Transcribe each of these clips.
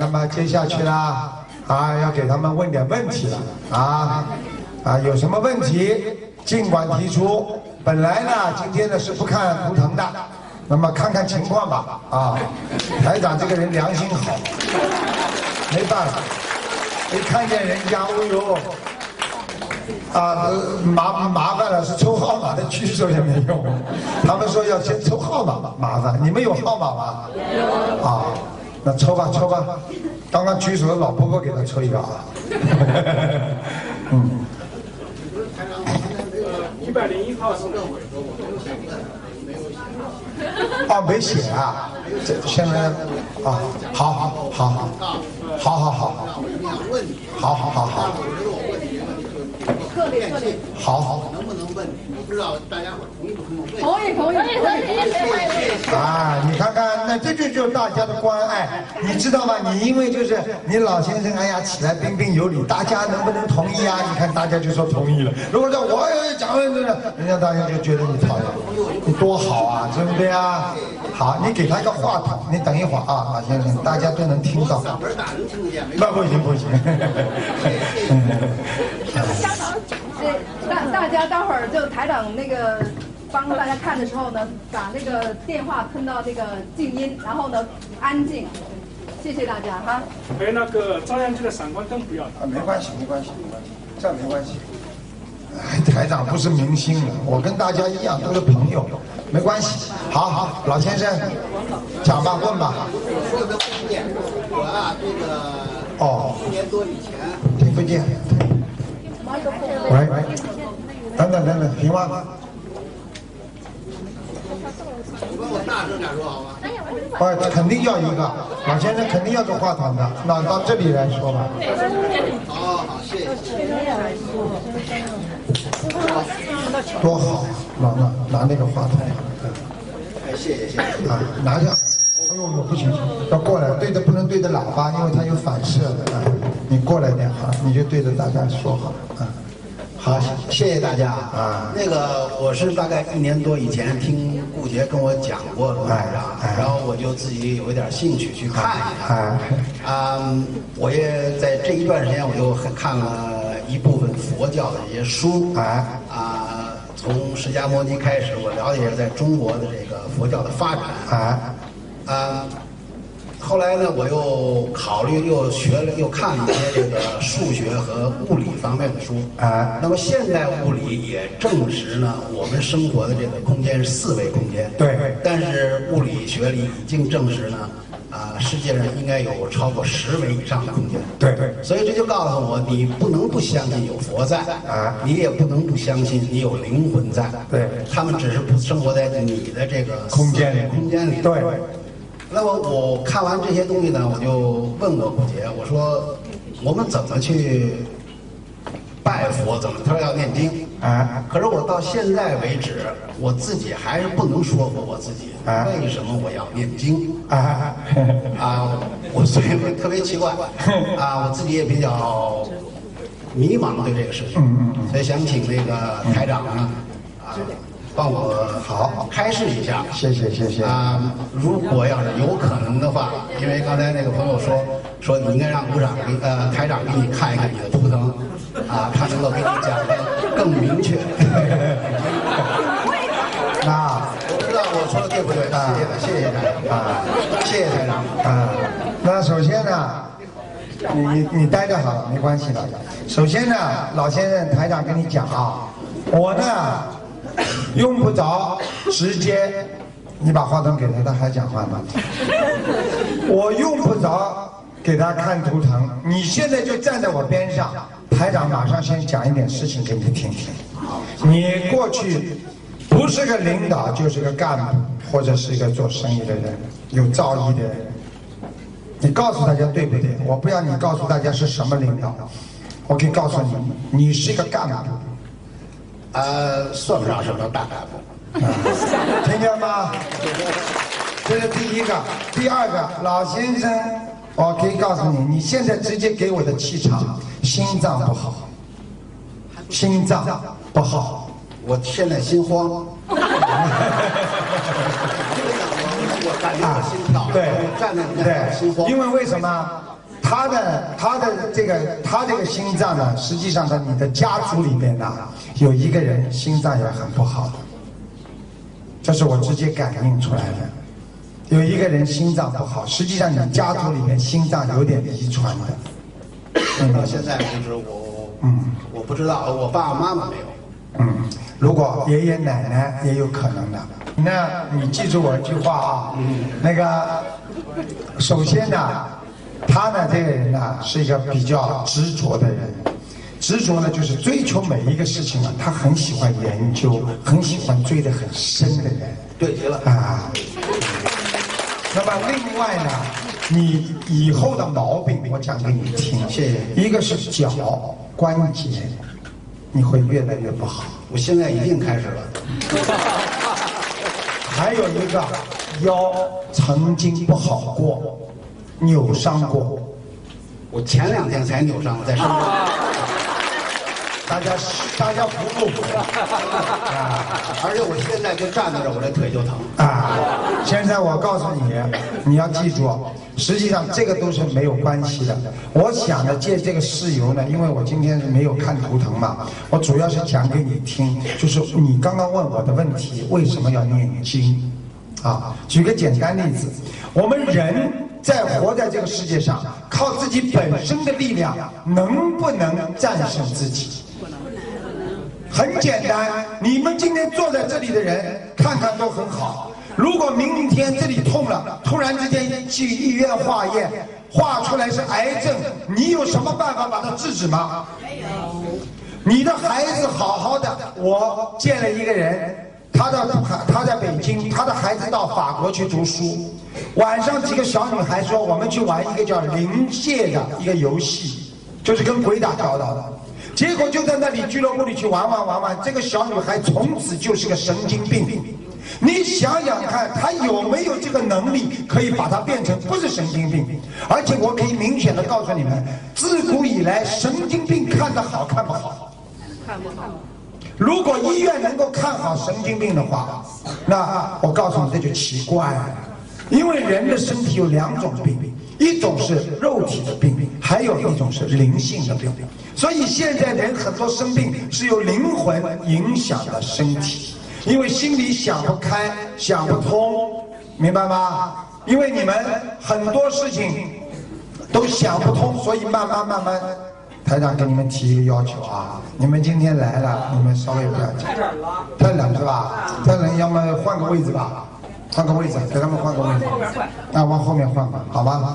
那么接下去啦，要给他们问点问题了有什么问题尽管提出。本来呢，今天呢是不看图腾的，那么看看情况吧台长这个人良心好，没办法，一看见人家，哎呦。麻烦了，是抽号码的举手也没用。他们说要先抽号码，麻烦。你们有号码吗？有。那抽吧。刚刚举手的老婆婆给他抽一个 101号是没写这现在好。好， 能不能问？我不知道大家伙同意不同意？ 同意。 你看看，那这就是大家的关爱，你知道吗？你因为就是你老先生，起来彬彬有礼，大家能不能同意你看大家就说同意了。如果说我要讲人家大家就觉得你讨厌，你多好对不对好，你给他一个话筒，你等一会儿老先生，大家都能听到。 嗓门大能听得见没？ 不行。 大家待会儿就台长那个帮大家看的时候呢，把那个电话吞到这个静音，然后呢安静。谢谢大家哈。 那个照相机的闪光灯不要没关系，这没关系。台长不是明星了，我跟大家一样都是朋友，没关系。好，老先生，讲吧，问吧。 说的不见，我这个1年多以前听不见。喂，等，行吗？ 你帮我大声点说好吗？ 肯定要一个，老先生肯定要个话筒的，那到这里来说吧。 好，谢谢。 多好，拿那个话筒。 谢谢。 拿下。不行，要过来，不能对着喇叭，因为它有反射的你过来点你就对着大家说好好，谢谢大家那个我是大概1年多以前听顾杰跟我讲过的然后我就自己有一点兴趣去看一看我也在这一段时间我就看了一部分佛教的一些书从释迦牟尼开始，我了解在中国的这个佛教的发展后来呢，我又考虑又看了一些这个数学和物理方面的书那么现代物理也证实呢，我们生活的这个空间是4维空间。 对。 但是物理学里已经证实呢，世界上应该有超过10维以上的空间。 对。 所以这就告诉我，你不能不相信有佛在你也不能不相信你有灵魂在。 对。 他们只是不生活在你的这个空间里。 对。 那么我看完这些东西呢，我就问过顾杰，我说我们怎么去拜佛？怎么他说要念经可是我到现在为止，我自己还是不能说服我自己，为什么我要念经我所以我特别奇怪我自己也比较迷茫对这个事情所以想请那个台长呢帮我好开示一下， 谢谢如果要是有可能的话，因为刚才那个朋友说你应该让鼓掌台长给你看一看你的图腾他能够给你讲的更明确。我不知道我说的对不对谢谢台长谢谢台长那首先呢，你待着好了，没关系的。首先呢，老先生台长跟你讲我呢。用不着直接，你把话筒给他，他还讲话呢。我用不着给他看图腾，你现在就站在我边上，台长马上先讲一点事情给你听听。你过去不是个领导，就是个干部，或者是一个做生意的人，有造诣的人。你告诉大家对不对？我不要你告诉大家是什么领导，我可以告诉你，你是一个干部。 算不上什么大干部听见吗？这是第一个。第二个，老先生，我可以告诉你，你现在直接给我的气场，心脏不好， 我现在心慌我感觉我心跳对， 站在那心慌因为为什么？ 他这个心脏呢，实际上在你的家族里面呢，有一个人心脏也很不好的，这是我直接感应出来的。有一个人心脏不好，实际上你家族里面心脏有点遗传的。 到现在为止，我不知道，我爸爸妈妈没有。 如果爷爷奶奶也有可能的。那你记住我一句话啊，那个首先呢，他呢这个人呢是一个比较执着的人。执着呢，就是追求每一个事情啊，他很喜欢研究，很喜欢追得很深的人。 对极了啊。那么另外呢，你以后的毛病我讲给你听， 谢谢。 一个是脚关节，你会越来越不好。 我现在已经开始了。 还有一个腰曾经不好过，扭伤过。 我前2天才扭伤，在深圳。 大家服不服？ 而且我现在就站在这，我这腿就疼。 现在我告诉你，你要记住，实际上这个都是没有关系的。我想呢，借这个事由呢，因为我今天是没有看图腾嘛，我主要是讲给你听，就是你刚刚问我的问题，为什么要念经？举个简单例子，我们人活在这个世界上，靠自己本身的力量，能不能战胜自己？很简单，你们今天坐在这里的人，看看都很好。如果明天这里痛了，突然之间去医院化验，化出来是癌症，你有什么办法把它制止吗？没有。你的孩子好好的，我见了一个人，他在北京，他的孩子到法国去读书。晚上几个小女孩说，我们去玩一个叫灵界的一个游戏，就是跟鬼打交道的。结果就在那里俱乐部里去玩，这个小女孩从此就是个神经病。你想想看，她有没有这个能力可以把她变成不是神经病？而且我可以明显的告诉你们，自古以来神经病看得好看不好？看不好。如果医院能够看好神经病的话，那我告诉你这就奇怪了。因为人的身体有2种病，一种是肉体的病，还有一种是灵性的病。所以现在人很多生病是由灵魂影响了身体，因为心里想不开想不通，明白吗？因为你们很多事情都想不通，所以慢慢台长给你们提一个要求啊，你们今天来了，你们稍微不要紧。太冷是吧？太冷，要么换个位置吧，换个位置，给他们换个位置。往后面换吧，好吧？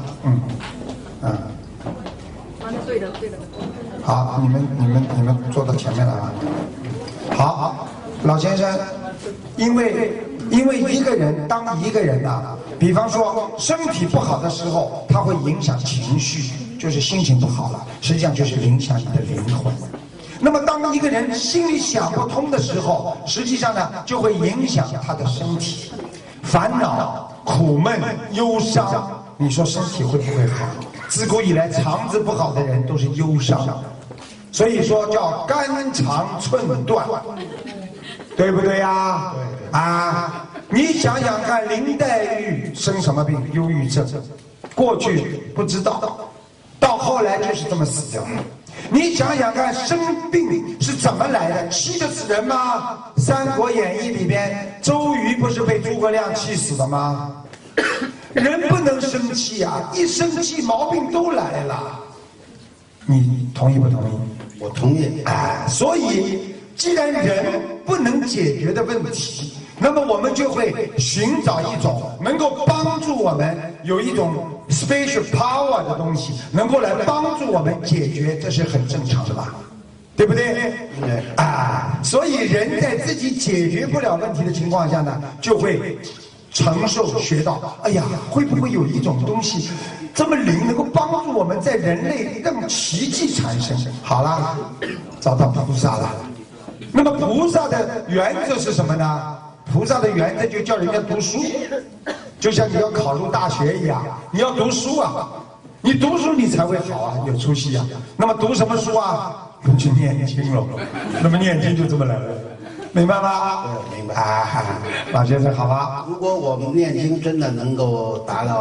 对的。 好，你们坐到前面来吧。好，老先生，因为一个人当一个人呐，比方说身体不好的时候，它会影响情绪，就是心情不好了，实际上就是影响你的灵魂。那么当一个人心里想不通的时候，实际上呢就会影响他的身体，烦恼、苦闷、忧伤，你说身体会不会好？自古以来肠子不好的人都是忧伤，所以说叫肝肠寸断，对不对呀？你想想看，林黛玉生什么病？忧郁症，过去不知道，到后来就是这么死掉了。你想想看，生病是怎么来的？气得死人吗？《三国演义》里边，周瑜不是被诸葛亮气死的吗？人不能生气啊，一生气毛病都来了。你同意不同意？ 我同意。 所以既然人不能解决的问题，那么我们就会寻找一种能够帮助我们有一种 special power 的东西，能够来帮助我们解决，这是很正常的吧？对不对？所以人在自己解决不了问题的情况下呢，就会承受学到，哎呀，会不会有一种东西这么灵，能够帮助我们在人类让奇迹产生？好了，找到菩萨了。那么菩萨的原则是什么呢？菩萨的原则就叫人家读书，就像你要考入大学一样，你要读书啊，你读书你才会好啊，有出息啊。那么读什么书啊？去念经了。那么念经就这么来了。明白吗？ 明白。 老先生，好吧。 如果我们念经真的能够达到你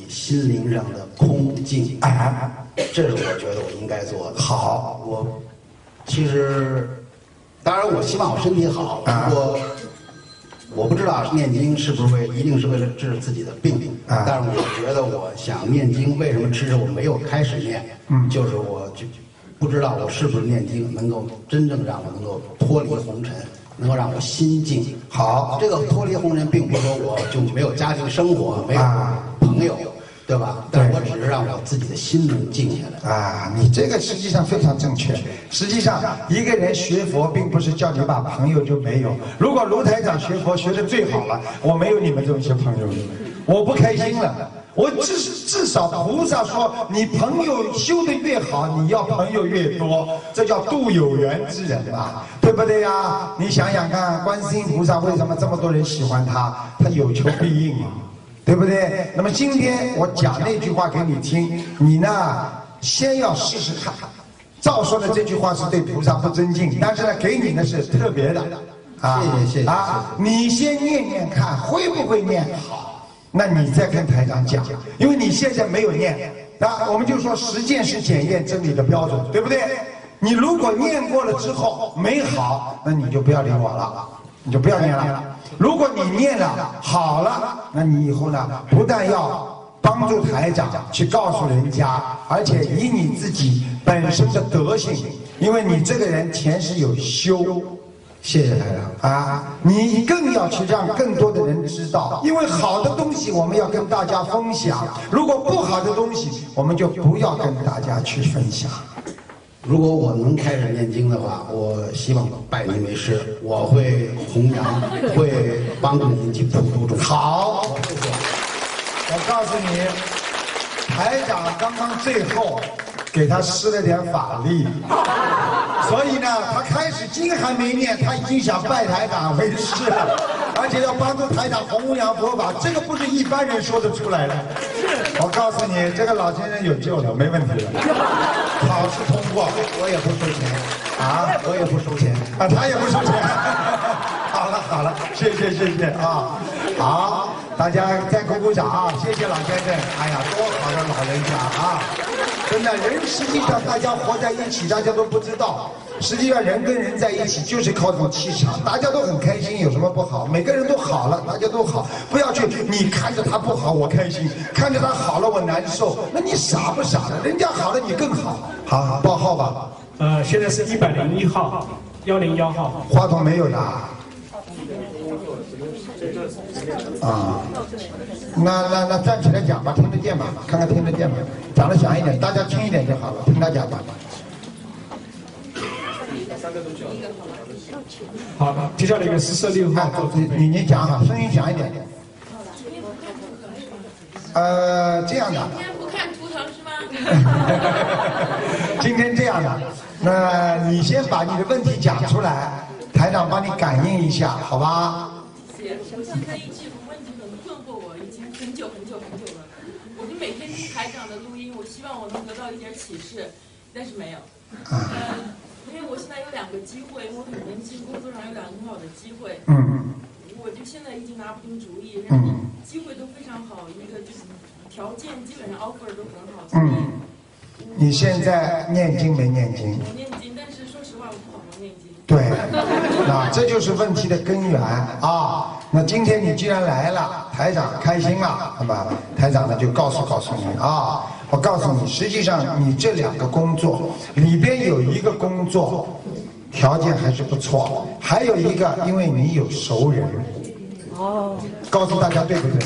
心灵上的空静。哎，这是我觉得我应该做的。好，其实，当然我希望我身体好，我不知道念经是不是一定是为了治自己的病，但是我觉得我想念经，为什么迟迟我没有开始念？就是我就不知道我是不是念经能够真正让我能够脱离红尘，能够让我心静。好，这个脱离红尘，并不是说我就没有家庭生活，没有朋友。对吧？但是我只是让我自己的心能静下来啊！你这个实际上非常正确。实际上，一个人学佛，并不是叫你把朋友就没有。如果卢台长学佛学得最好了，我没有你们这种些朋友，我不开心了。我至少菩萨说，你朋友修得越好，你要朋友越多，这叫度有缘之人嘛，对不对呀？你想想看，观世音菩萨为什么这么多人喜欢他？他有求必应嘛。对不对？那么今天我讲那句话给你听，你呢先要试试看。照说的这句话是对菩萨不尊敬，但是呢给你呢是特别的。啊，谢谢啊！你先念念看会不会念好，那你再跟台长讲，因为你现在没有念。那我们就说实践是检验真理的标准，对不对？你如果念过了之后没好，那你就不要理我了，你就不要念了。如果你念了好了，那你以后呢，不但要帮助台长去告诉人家，而且以你自己本身的德性，因为你这个人前世有修，谢谢台长啊，你更要去让更多的人知道，因为好的东西我们要跟大家分享，如果不好的东西，我们就不要跟大家去分享。 如果我能开始念经的话，我希望拜您为师，我会弘扬，会帮助您去普度众生。 好，我告诉你，台长刚刚最后给他施了点法力，所以呢，他开始经还没念，他已经想拜台长为师了，而且要帮助台长弘扬佛法，这个不是一般人说得出来的。我告诉你，这个老先生有救了，没问题了。考试通过， 我也不收钱啊， 我也不收钱啊，他也不收钱。好了，谢谢啊！好，大家再鼓鼓掌啊！谢谢老先生，哎呀，多好的老人家啊！真的，人实际上大家活在一起，大家都不知道。实际上人跟人在一起就是靠这种气场，大家都很开心，有什么不好？每个人都好了，大家都好，不要去你看着他不好我开心，看着他好了我难受，那你傻不傻的？人家好了你更好。好，报号吧。 现在是101号，101号。 话筒没有的。啊，那站起来讲吧，听得见吧？看看听得见吗？讲得响一点，大家轻一点就好了，听他讲吧。 好，接下来一个46号， 你讲好，声音响一点。这样的。 今天不看图腾是吗？ 今天这样的，那你先把你的问题讲出来，台长帮你感应一下，好吧？ 我现在一直有个问题很困惑我，已经很久了。我就每天听台长的录音，我希望我能得到一点启示，但是没有。因为我现在有2个机会，因为我很年轻，工作上有2个很好的机会。我就现在已经拿不定主意，然后机会都非常好，一个就是条件基本上 offer 都很好。 你现在念经没念经？ 我念经，但是说实话我不好好念经。 对，那这就是问题的根源啊。那今天你既然来了，台长开心了，那么台长呢就告诉你啊，我告诉你，实际上你这2个工作里边有一个工作条件还是不错，还有一个因为你有熟人。告诉大家对不对？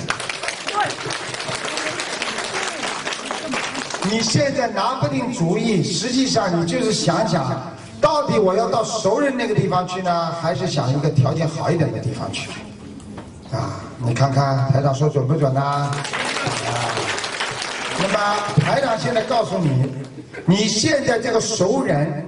你现在拿不定主意，实际上你就是想想，到底我要到熟人那个地方去呢，还是想一个条件好一点的地方去？你看看台长说准不准呢？那么台长现在告诉你，你现在这个熟人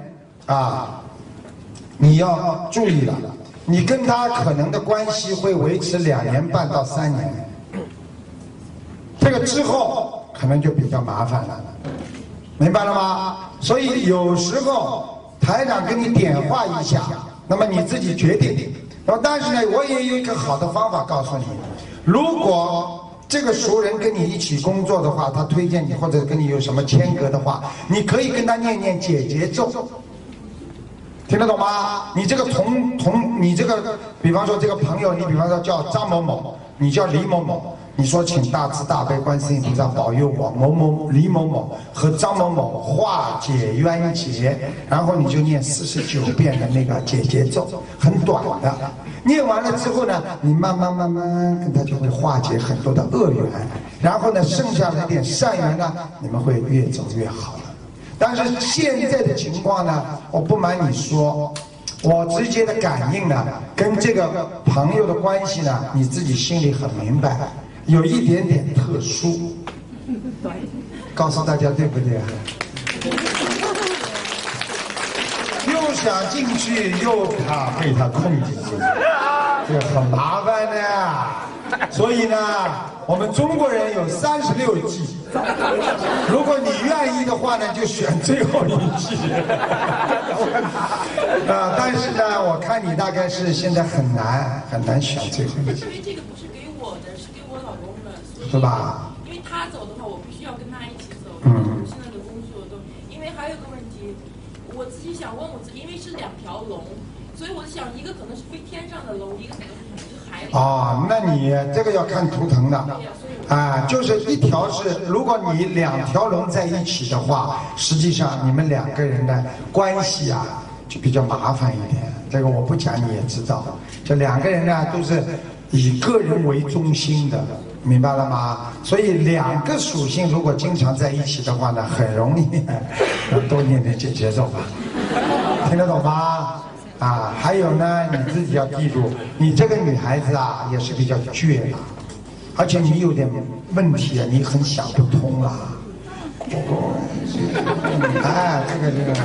你要注意了，你跟他可能的关系会维持2年半到3年，这个之后可能就比较麻烦了，明白了吗？所以有时候台长跟你点化一下，那么你自己决定。但是呢，我也有一个好的方法告诉你，如果这个熟人跟你一起工作的话，他推荐你或者跟你有什么牵隔的话，你可以跟他念念解结咒，听得懂吗？你这个你这个，比方说这个朋友，你比方说叫张某某，你叫李某某。你说请大慈大悲观世音菩萨保佑我李某某和张某某化解冤结，然后你就念49遍的那个解结咒，很短的。念完了之后呢，你慢慢跟他就会化解很多的恶缘，然后呢，剩下的一点善缘呢，你们会越走越好了。但是现在的情况呢，我不瞒你说。我直接的感应呢，跟这个朋友的关系呢，你自己心里很明白，有一点点特殊。告诉大家对不对啊？又想进去，又怕被他控进去，这很麻烦的。所以呢，我们中国人有36计，如果你愿意的话呢，就选最后一计。但是呢，我看你大概是现在很难选最后一计。 因为这个不是给我的，是给我老公的， 是吧？ 因为他走的话，我必须要跟他一起走。我现在的工作都，因为还有个问题，我自己想问我自己，因为是2条龙，所以我想一个可能是飞天上的龙，一个可能是海里。 哦，那你这个要看图腾的。就是一条是，如果你2条龙在一起的话，实际上你们2个人的关系啊就比较麻烦一点。这个我不讲你也知道，这2个人呢都是以个人为中心的，明白了吗？所以2个属性如果经常在一起的话呢，很容易多念点解结咒吧，听得懂吗？还有呢，你自己要记住，你这个女孩子啊也是比较倔的。而且你有点问题啊，你很想不通啦。这个。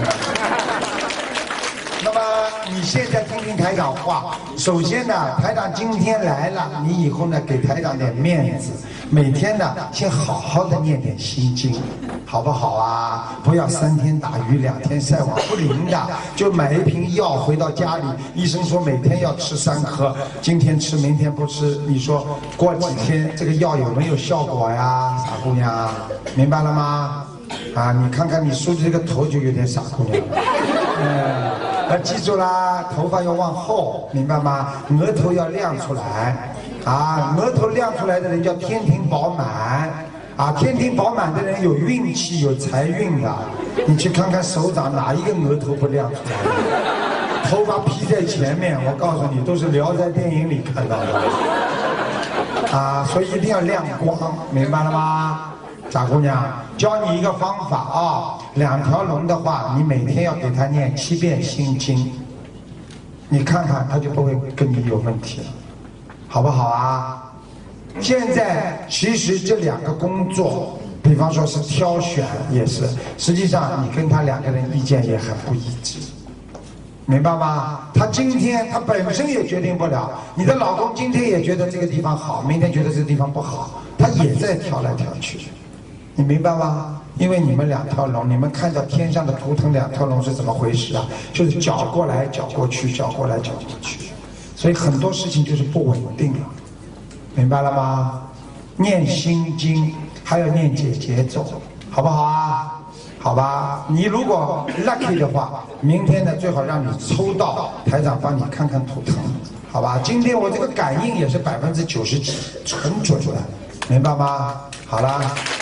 那么你现在听听台长话，首先呢，台长今天来了，你以后呢给台长点面子，每天呢先好好的念点心经，好不好啊？不要3天打鱼2天晒网，不灵的。就买一瓶药回到家里，医生说每天要吃3颗，今天吃明天不吃，你说过几天这个药有没有效果呀？傻姑娘，明白了吗？你看看你梳的这个头就有点傻姑娘了。要记住啦，头发要往后，明白吗？额头要亮出来，额头亮出来的人叫天庭饱满，天庭饱满的人有运气，有财运的。你去看看手掌，哪一个额头不亮出来的？头发披在前面，我告诉你，都是《聊斋》电影里看到的。所以一定要亮光，明白了吗？傻姑娘，教你一个方法2条龙的话，你每天要给他念7遍心经，你看看他就不会跟你有问题了，好不好啊？现在其实这2个工作，比方说是挑选也是，实际上你跟他2个人意见也很不一致，明白吗？他今天他本身也决定不了，你的老公今天也觉得这个地方好，明天觉得这个地方不好，他也在挑来挑去。你明白吗？因为你们2条龙，你们看到天上的图腾2条龙是怎么回事啊？就是搅过来搅过去，搅过来搅过去，所以很多事情就是不稳定了，明白了吗？念心经，还要念解结咒，好不好啊？好吧，你如果 lucky 的话，明天呢最好让你抽到台长帮你看看图腾，好吧？今天我这个感应也是90%几，很准的，明白吗？好了。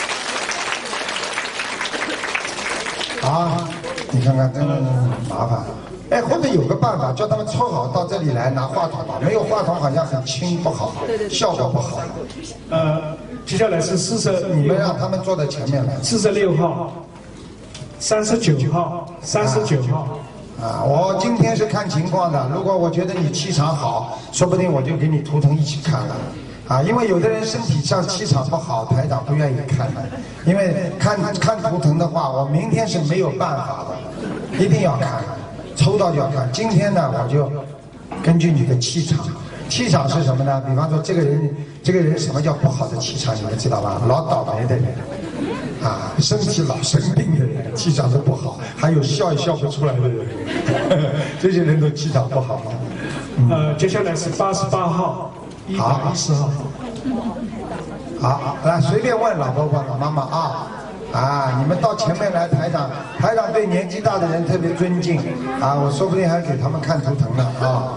你看看，真的麻烦。或者有个办法，叫他们抽好到这里来拿话筒吧。没有话筒好像很轻，不好，效果不好。 接下来是你们让他们坐在前面来。 46号、39号、39号。 我今天是看情况的。如果我觉得你气场好，说不定我就给你图腾一起看了。因为有的人身体上气场不好，台长不愿意看的。因为看图腾的话，我明天是没有办法的，一定要看，抽到就要看。今天呢，我就根据你的气场，气场是什么呢？比方说这个人什么叫不好的气场，你们知道吗？老倒霉的人，身体老生病的人，气场是不好；还有笑也笑不出来的人，这些人都气场不好。 接下来是88号。110号。 好，来随便问老婆婆、老妈妈啊。啊，你们到前面来，台长对年纪大的人特别尊敬啊，我说不定还给他们看图腾呢啊，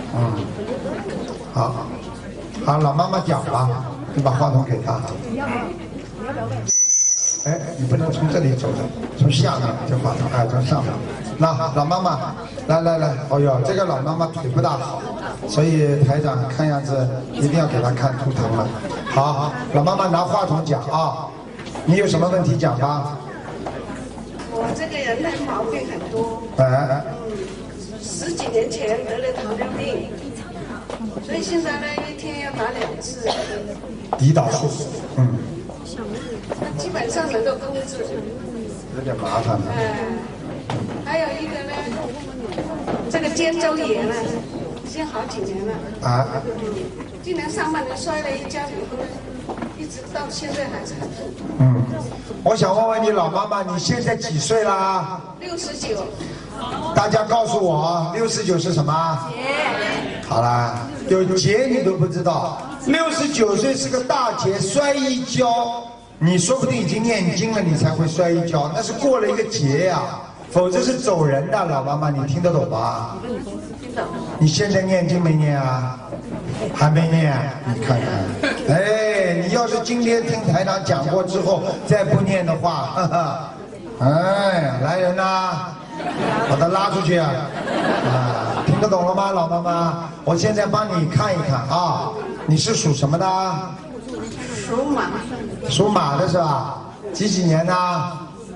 好，老妈妈讲吧，你把话筒给她。你要不要问？哎，你不能从这里走的，从下面这话筒，哎，从上面。那老妈妈，来，哦呦，这个老妈妈腿不大好，所以台长看样子一定要给她看图腾了。好，老妈妈拿话筒讲啊。你有什么问题讲吧？ 我这个人呢毛病很多。10几年前得了糖尿病，所以现在呢一天要打2次胰岛素。 那基本上能够控制。 有点麻烦了。 还有一个呢，这个肩周炎呢，已经好几年了。今年上半年摔了一跤以后呢，一直到现在还是很痛。 我想问问你老妈妈，你现在几岁啦 ？69。 大家告诉我，69是什么？劫。好啦，有劫你都不知道，69岁是个大劫，摔一跤，你说不定已经念经了，你才会摔一跤，那是过了一个劫呀，否则是走人的。老妈妈，你听得懂吧？你现在念经没念啊？还没念，你看看，哎，你要是今天听台长讲过之后再不念的话，哎，来人呐，把他拉出去啊！听得懂了吗，老妈妈？我现在帮你看一看啊，你是属什么的？ 属马。 属马的是吧？几年呢？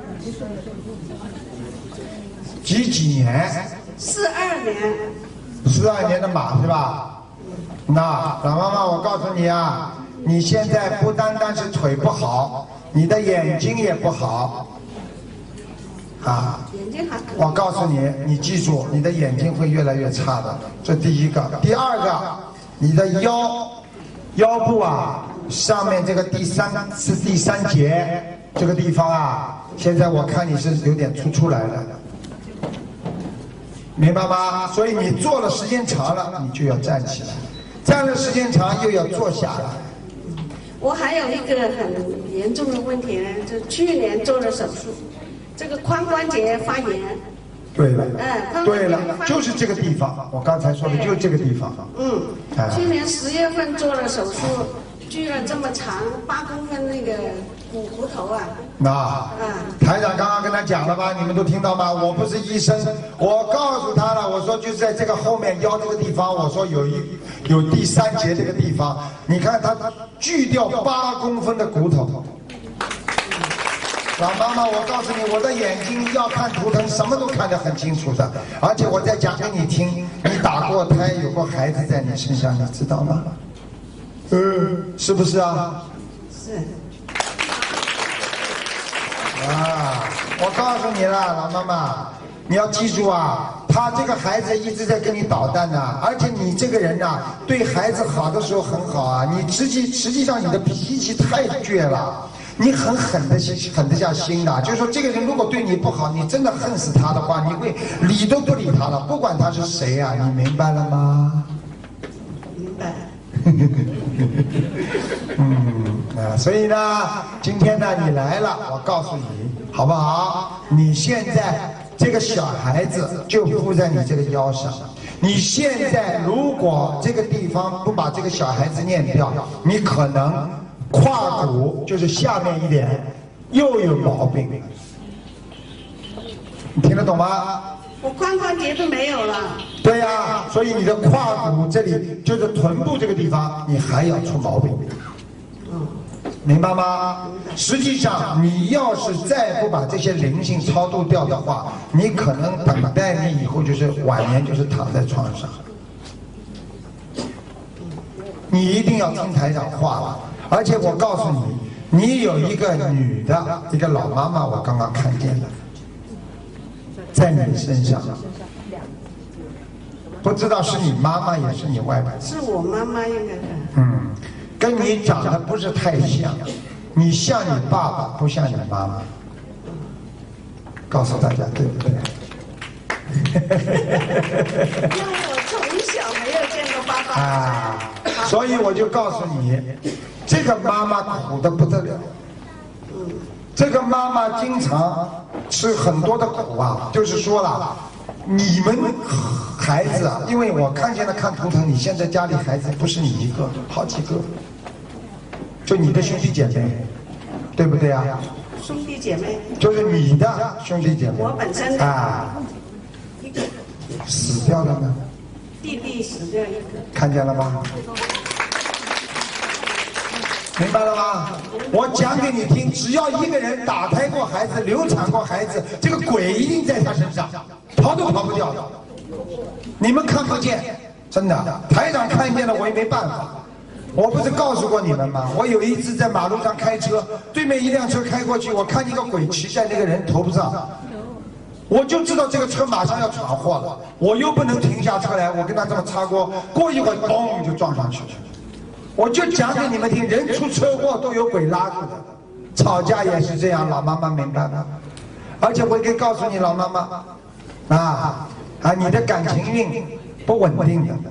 几年 ？42年。 42年的马是吧？那老妈妈，我告诉你啊，你现在不单单是腿不好，你的眼睛也不好。 眼睛还可以。 我告诉你，你记住，你的眼睛会越来越差的，这第一个。第二个，你的腰部啊，上面这个第三节这个地方啊，现在我看你是有点出来了。明白吗？所以你坐了时间长了，你就要站起来；站了时间长又要坐下来。 我还有一个很严重的问题呢，就去年做了手术，这个髋关节发炎。 对了，对了，就是这个地方，我刚才说的就是这个地方。 去年10月份做了手术，锯了这么长8公分那个骨头啊。台长刚刚跟他讲了吧？你们都听到吗？我不是医生，我告诉他了，我说就在这个后面腰这个地方，我说有第3节这个地方，你看他锯掉8公分的骨头。老妈妈，我告诉你，我的眼睛要看图腾，什么都看得很清楚的。而且我再讲给你听，你打过胎，有过孩子在你身上，你知道吗？是不是啊？ 是。 我告诉你了，老妈妈，你要记住啊，他这个孩子一直在跟你捣蛋呢，而且你这个人呐，对孩子好的时候很好啊，你实际上你的脾气太倔了。你狠得下心的，就是说这个人如果对你不好，你真的恨死他的话，你会理都不理他了，不管他是谁啊，你明白了吗？ 明白。 所以呢，今天呢你来了，我告诉你，好不好？你现在这个小孩子就附在你这个腰上，你现在如果这个地方不把这个小孩子念掉，你可能胯骨就是下面一点又有毛病，你听得懂吗？ 我髋关节都没有了。 对呀，所以你的胯骨这里就是臀部这个地方，你还要出毛病。明白吗？实际上，你要是再不把这些灵性超度掉的话，你可能等待你以后就是晚年就是躺在床上。你一定要听台长话了。而且我告诉你，你有一个女的，一个老妈妈，我刚刚看见了，在你身上，不知道是你妈妈也是你外婆。 是我妈妈应该是。 跟你长得不是太像，你像你爸爸，不像你妈妈。告诉大家对不对？ 因为我从小没有见过爸爸。 所以我就告诉你。 这个妈妈苦的不得了。这个妈妈经常吃很多的苦啊，就是说了，你们孩子啊，因为我看见了看图腾，你现在家里孩子不是你一个，好几个，就你的兄弟姐妹，对不对啊？ 兄弟姐妹就是你的兄弟姐妹。 我本身啊，死掉了呢？ 弟弟死掉一个。 看见了吗？明白了吗？我讲给你听，只要一个人打胎过孩子、流产过孩子，这个鬼一定在他身上，逃都逃不掉的。你们看不见，真的，台长看见了我也没办法。我不是告诉过你们吗？我有一次在马路上开车，对面一辆车开过去，我看一个鬼骑在那个人头上，我就知道这个车马上要闯祸了，我又不能停下车来，我跟他这么擦过，过一会儿嘣就撞上去了。我就讲给你们听，人出车祸都有鬼拉住的，吵架也是这样，老妈妈明白吗？而且我可以告诉你，老妈妈，你的感情运不稳定的。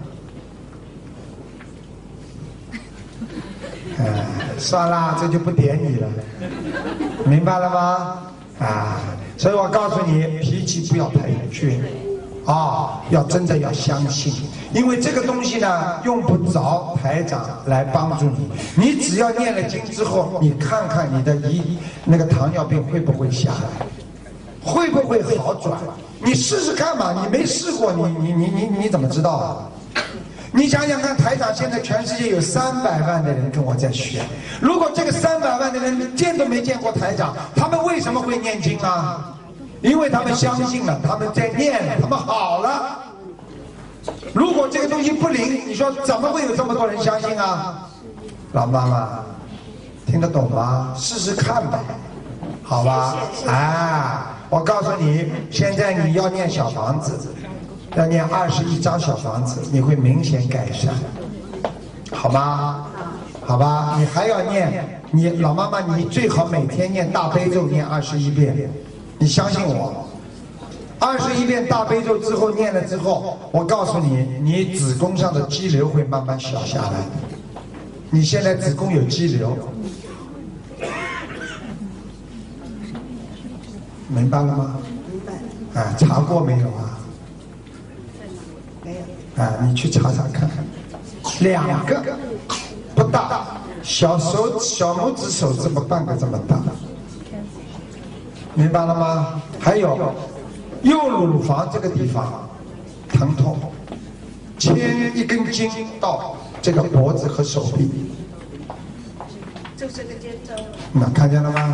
算了，这就不点你了，明白了吗？所以我告诉你，脾气不要太倔，要真的要相信，因为这个东西呢，用不着台长来帮助你，你只要念了经之后，你看看你的那个糖尿病会不会下来，会不会好转？你试试看嘛，你没试过，你怎么知道啊？你想想看，台长现在全世界有300万的人跟我在学，如果这个300万的人见都没见过台长，他们为什么会念经啊？因为他们相信了，他们在念了，他们好了。如果这个东西不灵，你说怎么会有这么多人相信啊？老妈妈，听得懂吗？试试看吧，好吧？我告诉你，现在你要念小房子，要念21张小房子，你会明显改善，好吗？好吧，你还要念，你老妈妈，你最好每天念大悲咒，念21遍，你相信我。21遍大悲咒之后念了之后，我告诉你，你子宫上的肌瘤会慢慢小下来。你现在子宫有肌瘤，明白了吗？ 明白。 查过没有啊？ 没有。 你去查查看，2个不大，小拇指手这么半个这么大，明白了吗？还有右乳房这个地方疼痛，牵一根筋到这个脖子和手臂， 就是个肩周。 那看见了吗？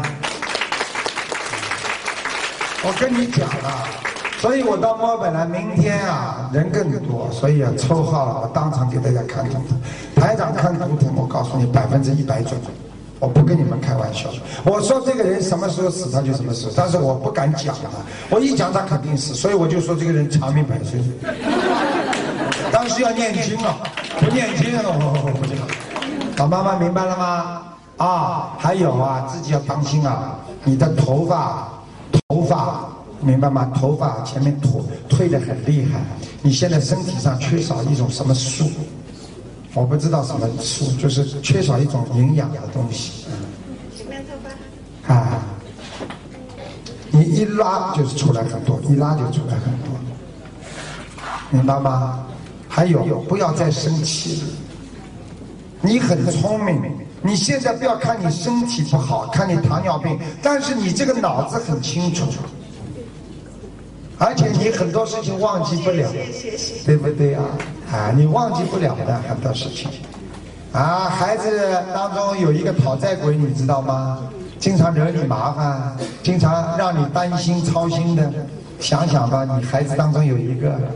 我跟你讲了，所以我到墨尔本来，明天人更多，所以抽号了，我当场给大家看图腾。台长看图腾，我告诉你100%准，我不跟你们开玩笑。我说这个人什么时候死他就什么时候，但是我不敢讲啊，我一讲他肯定死，所以我就说这个人长命100岁。当时要念经啊，不念经我不知道。老妈妈明白了吗？还有自己要当心啊，你的头发明白吗？头发前面退得很厉害，你现在身体上缺少一种什么素，我不知道什么素，就是缺少一种营养的东西。 洗面头发。 你一拉就是出来很多，一拉就出来很多，明白吗？还有，不要再生气了。你很聪明，你现在不要看你身体不好，看你糖尿病，但是你这个脑子很清楚，而且你很多事情忘记不了，对不对你忘记不了的很多事情。孩子当中有一个讨债鬼，你知道吗？经常惹你麻烦，经常让你担心操心的。想想吧，你孩子当中有一个，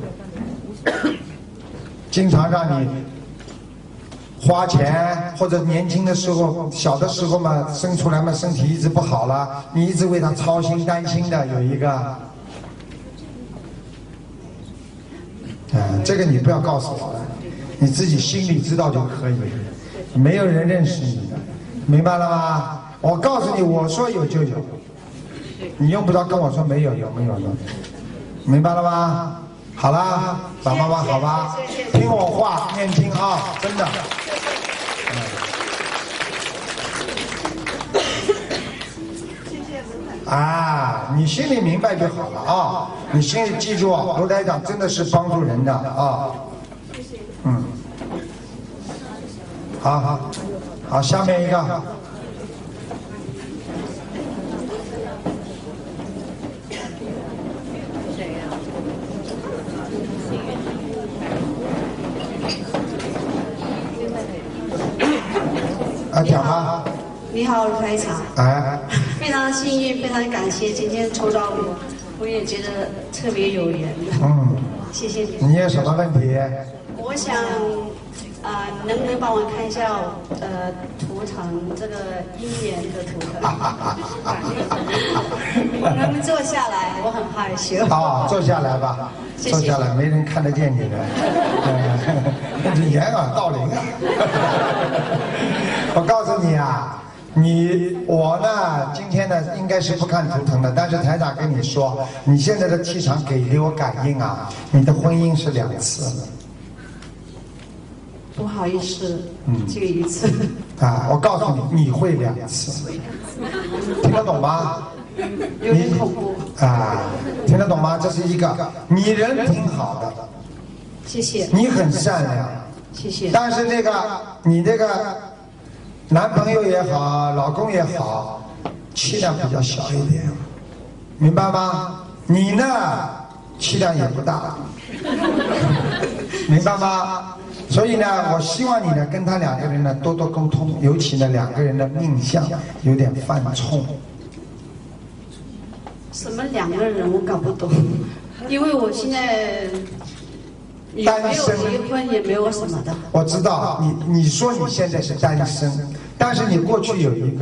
经常让你花钱，或者年轻的时候、小的时候嘛，生出来嘛，身体一直不好了，你一直为他操心担心的有一个。这个你不要告诉我了，你自己心里知道就可以，没有人认识你的，明白了吗？我告诉你，我说有就有，你用不着跟我说没有，有没有的，明白了吗？好啦，老妈妈，好吧，听我话，念经真的。 啊，你心里明白就好了啊！你心里记住，卢台长真的是帮助人的啊。谢谢。嗯。好，下面一个。讲吧。 你好，卢台长。 哎。 非常幸运，非常感谢今天抽到我也觉得特别有缘的。谢谢你。 你有什么问题？ 我想，能不能帮我看一下图腾这个姻缘的图腾？我能不能坐下来？我很害羞。 好，坐下来吧。 谢谢。 坐下来，没人看得见你的。你掩耳盗铃啊！我告诉你啊，我呢，今天呢应该是不看图腾的，但是台长跟你说，你现在的气场给我感应啊，你的婚姻是2次。 不好意思，只有1次。 啊，我告诉你，你会2次，听得懂吗？ 有点恐怖。 啊，听得懂吗？这是一个，你人挺好的。 谢谢。 你很善良。 谢谢。 但是你这个男朋友也好，老公也好，气量比较小一点，明白吗？你呢，气量也不大，明白吗？所以呢，我希望你呢跟他2个人呢多多沟通，尤其呢2个人的命相有点犯冲。 什么2个人我搞不懂，因为我现在也没有离婚，也没有什么的。 我知道你说你现在是单身，但是你过去有一个。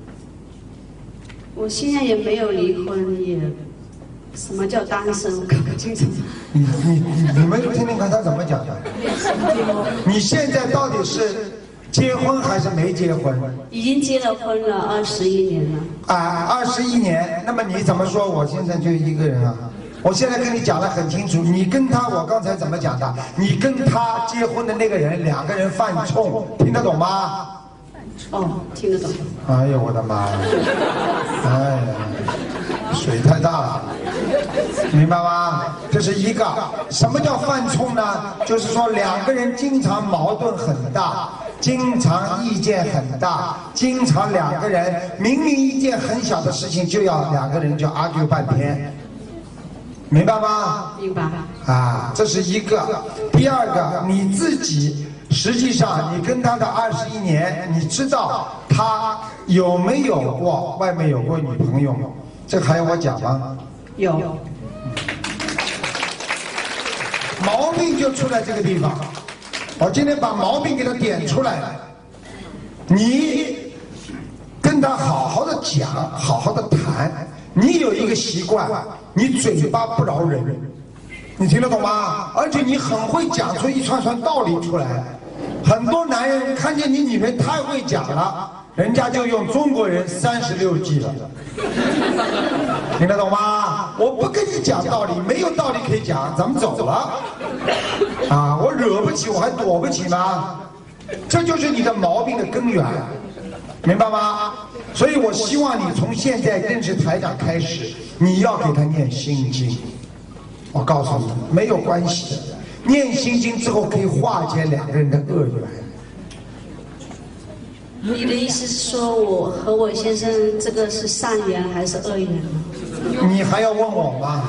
我现在也没有离婚，也什么叫单身，我搞不清楚。 你们听听看他怎么讲的。你现在到底是结婚还是没结婚？ 已经结了婚了21年了。 啊，21年，那么你怎么说我现在就一个人啊？我现在跟你讲得很清楚，你跟他，我刚才怎么讲的？你跟他结婚的那个人，2个人犯冲，听得懂吗？ 听得懂。 哎呦我的妈呀！哎呀，水太大了，明白吗？这是一个。什么叫犯冲呢？就是说2个人经常矛盾很大，经常意见很大，经常2个人明明一件很小的事情就要2个人就 argue 半天。明白吗？ 明白。 啊，这是一个。第2个，你自己实际上你跟他的21年，你知道他有没有过外面有过女朋友？这还要我讲吗？ 有。 毛病就出在这个地方。我今天把毛病给他点出来了。你跟他好好的讲，好好的谈。你有一个习惯，你嘴巴不饶人，你听得懂吗？而且你很会讲出一串串道理出来。很多男人看见你女人太会讲了，人家就用中国人36计了，听得懂吗？我不跟你讲道理，没有道理可以讲，咱们走了。啊，我惹不起，我还躲不起吗？这就是你的毛病的根源。明白吗？所以我希望你从现在认识台长开始，你要给他念心经。我告诉你，没有关系的，念心经之后可以化解2个人的恶缘。 你的意思是说我和我先生这个是善缘还是恶缘呢？ 你还要问我吗？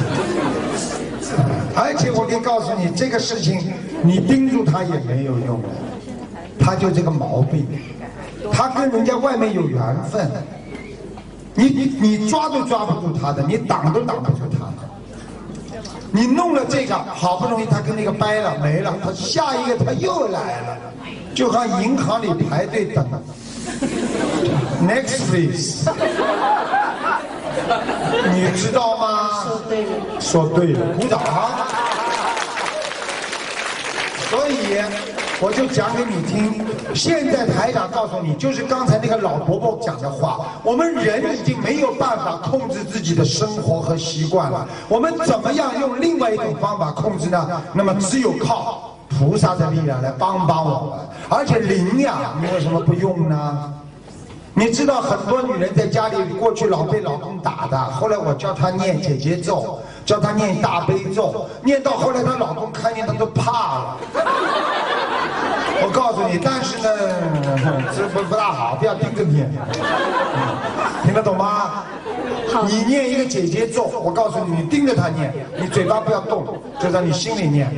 而且我可以告诉你，这个事情你盯住他也没有用的，他就这个毛病。他跟人家外面有缘分，你抓都抓不住他的，你挡都挡不住他的。你弄了这个，好不容易他跟那个掰了没了，他下一个他又来了，就和银行里排队等。Next please， 你知道吗？ 说对了， 说对了，鼓掌。所以我就讲给你听，现在台长告诉你，就是刚才那个老伯伯讲的话，我们人已经没有办法控制自己的生活和习惯了，我们怎么样用另外一种方法控制呢？那么只有靠菩萨的力量来帮我们，而且灵呀，你为什么不用呢？ 你知道很多女人在家里过去老被老公打的，后来我教她念姐姐咒，教她念大悲咒，念到后来她老公看见她都怕了。我告诉你，但是呢，这不大好，不要盯着念，听得懂吗？你念一个姐姐咒，我告诉你，你盯着她念，你嘴巴不要动，就在你心里念。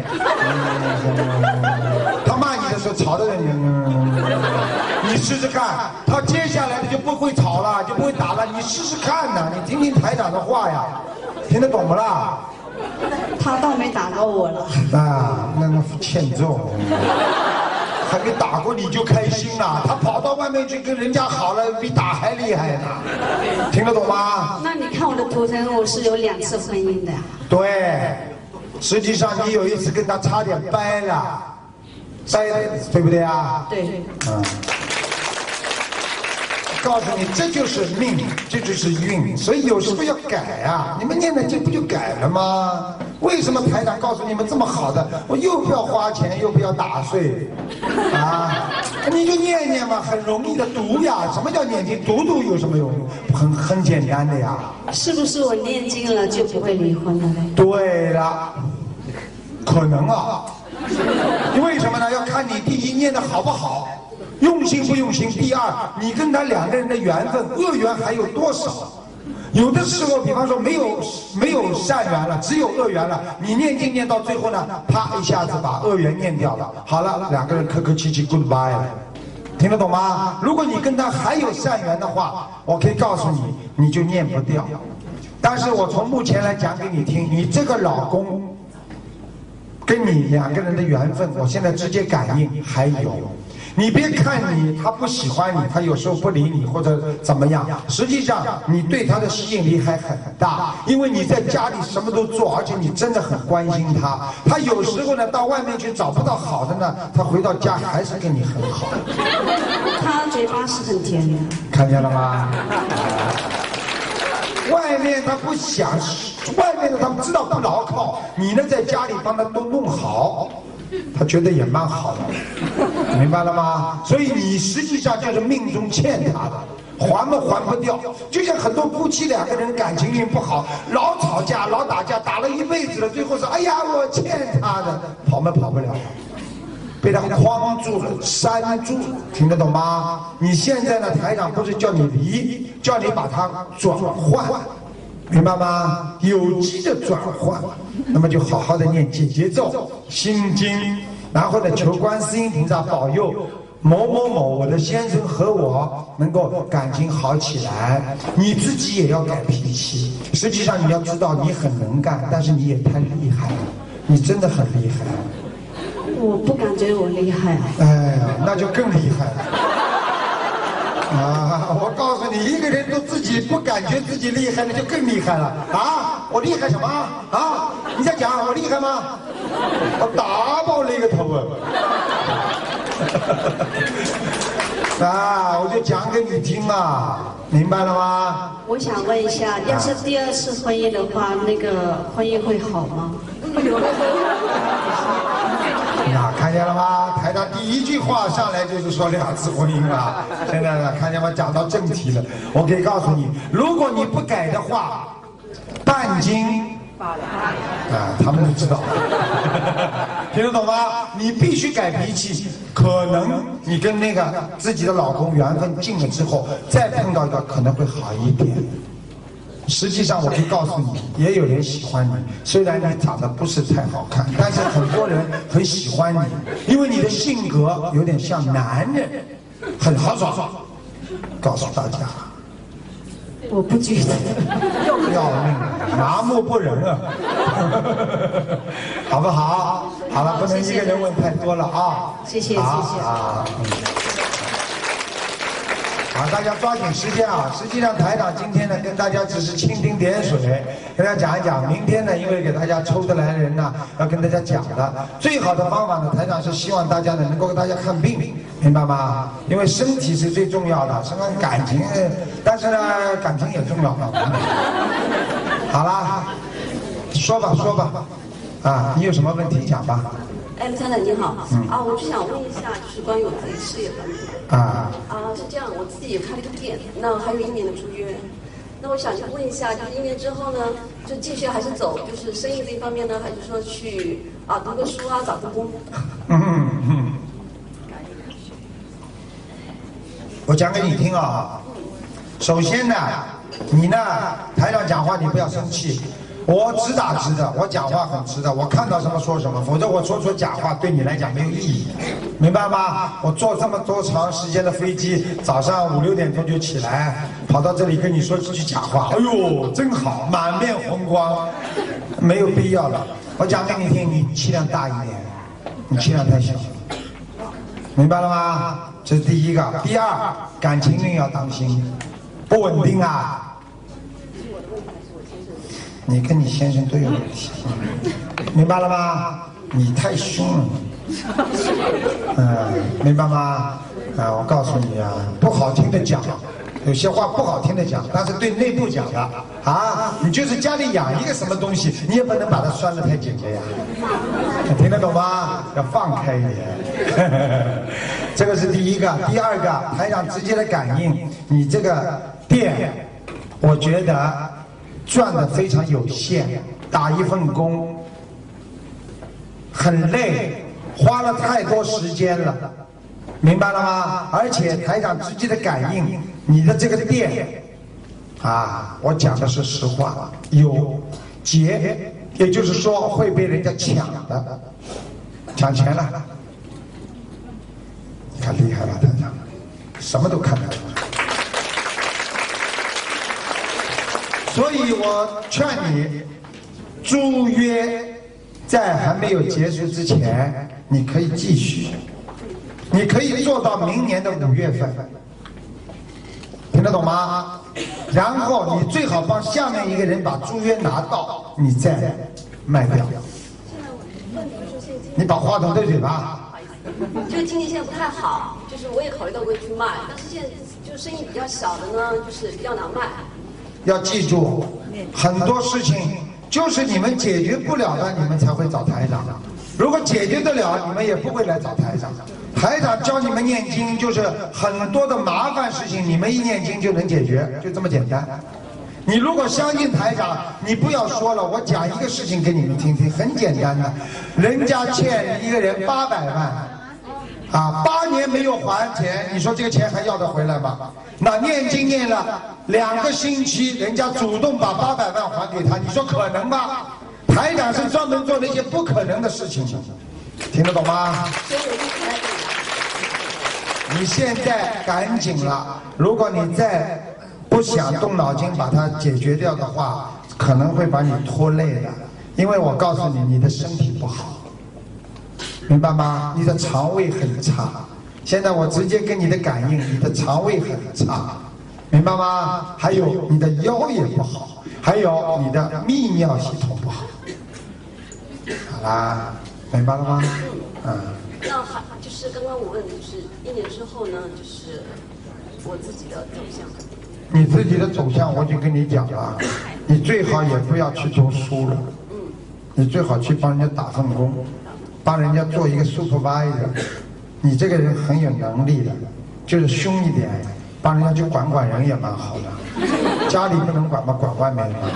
他骂你的时候吵的人，你试试看，他接下来的就不会吵了，就不会打了。你试试看呐，你听听台长的话呀，听得懂不啦？ 他倒没打到我了。 啊，那欠揍。还没打过你就开心了，他跑到外面去跟人家好了，比打还厉害呢，听得懂吗？ 那你看我的图腾，我是有2次婚姻的呀。 对，实际上你有一次跟他差点掰了，对不对啊？ 对。 告诉你，这就是命，这就是运，所以有时候要改啊！你们念的经不就改了吗？为什么台长告诉你们这么好的，我又不要花钱，又不要打碎，啊？你就念念嘛，很容易的读呀。什么叫念经？读有什么用？很简单的呀。 是不是我念经了就不会离婚了呢？ 对了，可能啊。为什么呢？要看你第一念的好不好。用心不用心？第二，你跟他2个人的缘分，恶缘还有多少？有的时候，比方说没有善缘了，只有恶缘了，你念经念到最后呢，啪一下子把恶缘念掉了，好了，2个人客客气气 goodbye 了，听得懂吗？如果你跟他还有善缘的话，我可以告诉你，你就念不掉。但是我从目前来讲给你听，你这个老公跟你2个人的缘分，我现在直接感应还有。你别看他不喜欢你，他有时候不理你或者怎么样，实际上你对他的吸引力还很大，因为你在家里什么都做，而且你真的很关心他。他有时候呢到外面去找不到好的呢，他回到家还是跟你很好。 他嘴巴是很甜的， 看见了吗？外面他不想，外面的他们知道不牢靠，你呢在家里帮他都弄好。他觉得也蛮好的，明白了吗？所以你实际上就是命中欠他的，还不掉。就像很多夫妻2个人感情运不好，老吵架老打架，打了一辈子了，最后说哎呀我欠他的，跑不了，被他框住了，拴住了，听得懂吗？你现在呢，台长不是叫你离，叫你把它转换。明白吗？有机的转换，那么就好好的念姐姐咒、心经，然后呢求观世音菩萨保佑某某某我的先生和我能够感情好起来。你自己也要改脾气。实际上你要知道，你很能干，但是你也太厉害了，你真的很厉害。 我不感觉我厉害啊。 哎呀，那就更厉害了。啊！我告诉你，一个人都自己不感觉自己厉害，那就更厉害了啊！我厉害什么啊？你在讲我厉害吗？我打爆那个头啊！啊！我就讲给你听啊，明白了吗？ 我想问一下，要是第2次婚姻的话，那个婚姻会好吗？ 那看见了吗？台长第1句话上来就是说2次婚姻了。现在呢，看见吗？讲到正题了。我可以告诉你，如果你不改的话，半斤啊，他们都知道，听得懂吗？你必须改脾气。可能你跟那个自己的老公缘分尽了之后，再碰到一个可能会好一点。实际上我可以告诉你，也有人喜欢你，虽然你长得不是太好看，但是很多人很喜欢你，因为你的性格有点像男人，很豪爽。告诉大家， 我不觉得。 要命，麻木不仁啊，好不好？好了，不能一个人问太多了啊。 谢谢。 好，大家抓紧时间啊！实际上台长今天呢，跟大家只是蜻蜓点水，跟大家讲一讲。明天呢，因为给大家抽得来的人呢，要跟大家讲的最好的方法呢，台长是希望大家呢能够给大家看病，明白吗？因为身体是最重要的，什么感情，但是呢，感情也重要。好啦，说吧，啊，你有什么问题讲吧？ 哎，卢台长你好。我就想问一下，就是关于我自己事业方面。是这样，我自己也开了个店，那还有1年的租约。那我想就问一下，就是1年之后呢，就继续还是走就是生意这一方面呢，还是说去读个书啊，找个工？ 我讲给你听啊。首先呢，你呢，台上讲话你不要生气。我直打直的，我讲话很直的，我看到什么说什么，否则我说假话对你来讲没有意义，明白吗？我坐这么多长时间的飞机，早上5、6点钟就起来，跑到这里跟你说几句假话，哎呦，真好，满面红光，没有必要了。我讲给你听，你气量大一点，你气量太小，明白了吗？这是第一个。第二，感情运要当心，不稳定啊。你跟你先生都有问题，明白了吗？你太凶了，明白吗？我告诉你啊，不好听的讲，有些话不好听的讲，但是对内部讲的你就是家里养一个什么东西，你也不能把它拴得太紧了呀，听得懂吗？要放开一点，这个是第一个。第二个，台长直接的感应，你这个店，我觉得赚的非常有限，打一份工很累，花了太多时间了，明白了吗？而且台长直接的感应，你的这个店我讲的是实话，有劫，也就是说会被人家抢的，抢钱了。你看厉害了，台长，什么都看得出来。所以我劝你，租约在还没有结束之前，你可以继续，你可以做到明年的5月份，听得懂吗？然后你最好帮下面一个人把租约拿到，你再卖掉。你把话筒对嘴巴。 就是经济现在不太好，就是我也考虑到过去卖，但是现在就生意比较小的呢，就是比较难卖。 要记住，很多事情就是你们解决不了的，你们才会找台长。如果解决得了，你们也不会来找台长。台长教你们念经，就是很多的麻烦事情，你们一念经就能解决，就这么简单。你如果相信台长，你不要说了，我讲一个事情给你们听听，很简单的，人家欠一个人800万。8年没有还钱，你说这个钱还要得回来吗？那念经念了2个星期，人家主动把800万还给他，你说可能吗？台长是专门做那些不可能的事情，听得懂吗？你现在赶紧了，如果你再不想动脑筋把它解决掉的话，可能会把你拖累的，因为我告诉你，你的身体不好。明白吗？你的肠胃很差，现在我直接跟你的感应，你的肠胃很差，明白吗？还有你的腰也不好，还有你的泌尿系统不好。好啦，明白了吗？ 那还就是刚刚我问的，就是1年之后呢，就是我自己的走向。 你自己的走向我已经跟你讲了，你最好也不要去读书了，你最好去帮人家打份工。帮人家做一个 supervisor， 你这个人很有能力的，就是凶一点，帮人家去管人也蛮好的。家里不能管嘛，管外面嘛，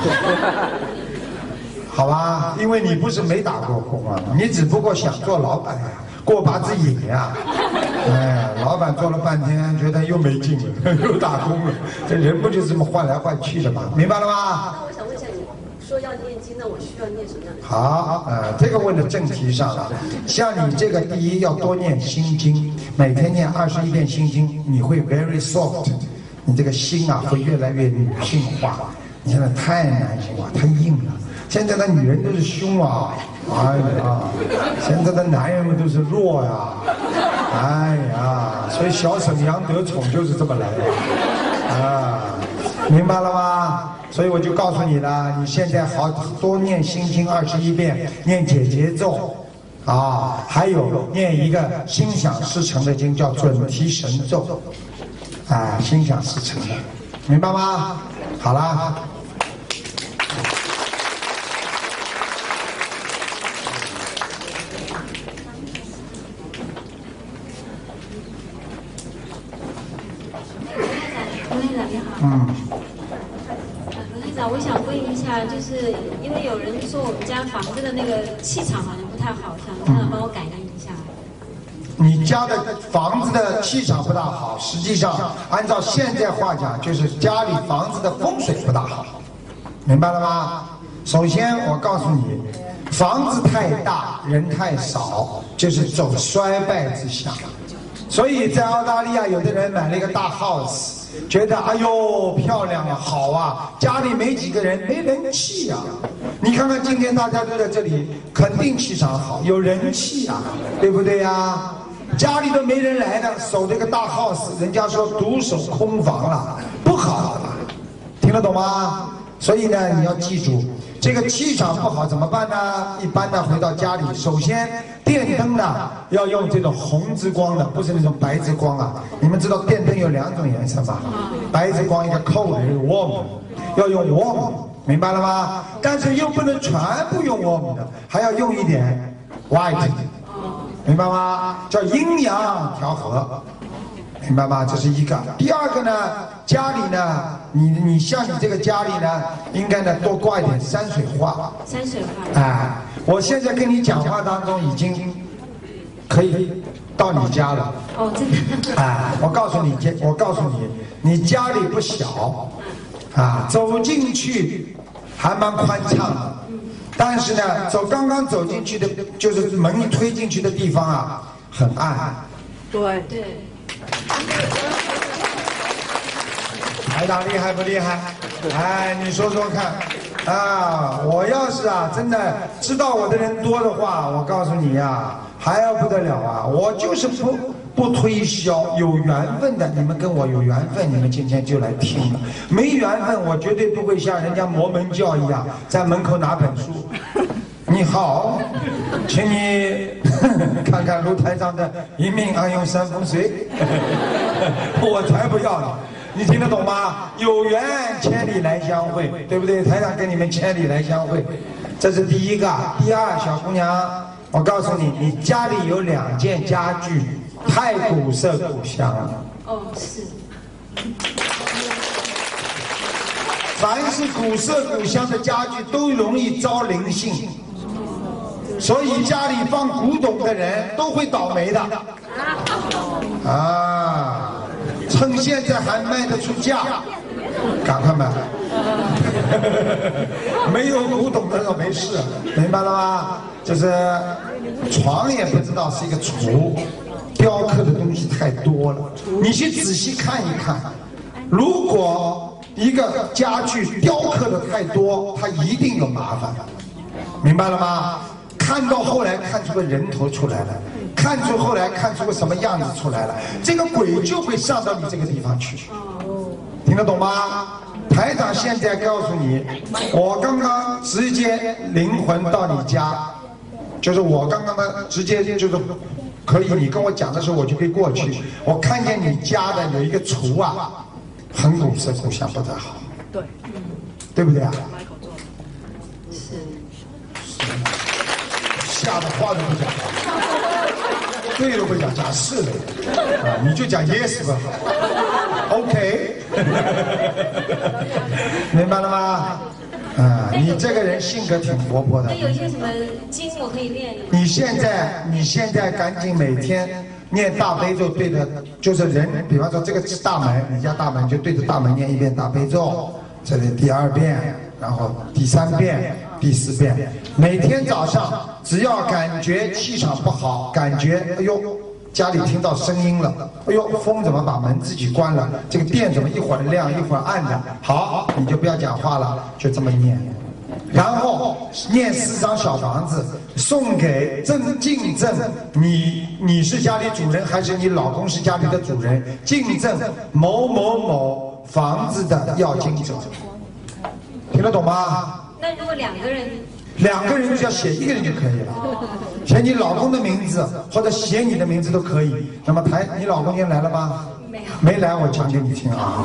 好吧？因为你不是没打过工啊，你只不过想做老板呀，过把子瘾呀。老板做了半天，觉得又没劲了，又打工了，这人不就这么换来换去的吗？明白了吗？ 那我想问一下你。说要念经，那我需要念什么样的？ 好，这个问的正题上了。像你这个，第一要多念心经，每天念21遍心经，你会 very soft， 你这个心会越来越女性化。你现在太男性化，太硬了。现在的女人都是凶啊，哎呀，现在的男人们都是弱呀，哎呀，所以小沈阳得宠就是这么来的，明白了吗？所以我就告诉你了，你现在好多念心经21遍，念解结咒，还有念一个心想事成的经，叫准提神咒，心想事成的，明白吗？好啦。 罗台长，我想问一下，就是因为有人说我们家房子的那个气场好像不太好，想台长帮我感应一下。 你家的房子的气场不大好，实际上按照现在话讲，就是家里房子的风水不大好，明白了吗？首先我告诉你，房子太大，人太少，就是走衰败之象。所以在澳大利亚，有的人买了一个大 house， 觉得哎呦漂亮啊，好啊，家里没几个人，没人气啊。你看看今天大家都在这里，肯定气场好，有人气啊，对不对呀？家里都没人来的，守这个大 house， 人家说独守空房了，不好的，听得懂吗？所以呢，你要记住，这个气场不好怎么办呢？一般呢，回到家里，首先电灯呢要用这种红之光的，不是那种白之光啊。你们知道电灯有2种颜色吗？白之光一个 cold， 一个 warm， 要用 warm， 明白了吗？但是又不能全部用 warm 的，还要用一点 white。明白吗？叫阴阳调和，明白吗？这是一个。第二个呢，家里呢，你像你这个家里呢，应该呢多挂一点山水画。 山水画。 哎，我现在跟你讲话当中已经可以到你家了。 哦，真的。 哎，我告诉你，你家里不小，啊，走进去还蛮宽敞的。但是呢，刚刚走进去的，就是门一推进去的地方啊，很暗。 对。台长厉害不厉害？哎，你说说看，啊，我要是啊真的知道我的人多的话，我告诉你呀，还要不得了啊！我就是不推销，有缘分的，你们跟我有缘分，你们今天就来听了；没缘分，我绝对不会像人家摩门教一样，在门口拿本书。你好，请你看看卢台长的一命安永三风水。我才不要呢！你听得懂吗？有缘千里来相会，对不对？台长跟你们千里来相会，这是第一个。第二，小姑娘，我告诉你，你家里有2件家具。太古色古香了。 哦，是。 凡是古色古香的家具都容易招灵性，所以家里放古董的人都会倒霉的。啊，趁现在还卖得出价，赶快买。没有古董的没事，明白了吗？就是床也不知道是一个橱。雕刻的东西太多了，你去仔细看一看。如果一个家具雕刻的太多，它一定有麻烦，明白了吗？看到后来看出个人头出来了，后来看出个什么样子出来了，这个鬼就会上到你这个地方去，听得懂吗？台长现在告诉你，我刚刚直接灵魂到你家，就是我刚刚的直接就是。可以，你跟我讲的时候，我就可以过去。我看见你家的有一个橱啊，很古色古香，不太好。 对， 对不对啊？ 是。 吓得话都不讲，对了不讲，讲是了啊，你就讲 yes 吧。OK， 明白了吗？啊，你这个人性格挺活泼的。 那有些什么经我可以念？ 你现在赶紧每天念大悲咒，对着就是人，比方说这个大门，你家大门就对着大门念1遍大悲咒，这里第2遍，然后第3遍、第4遍。每天早上只要感觉气场不好，感觉哎呦。家里听到声音了，哎呦，风怎么把门自己关了？这个电怎么一会儿亮一会儿暗的？好，你就不要讲话了，就这么念。然后念4张小房子，送给敬赠你是家里主人还是你老公是家里的主人？敬赠某某某房子的要经者，听得懂吗？ 那如果2个人 ？2个人只要写1个人就可以了，写你老公的名字或者写你的名字都可以。那么你老公今天来了吗？ 没有。 没来，我讲给你听啊。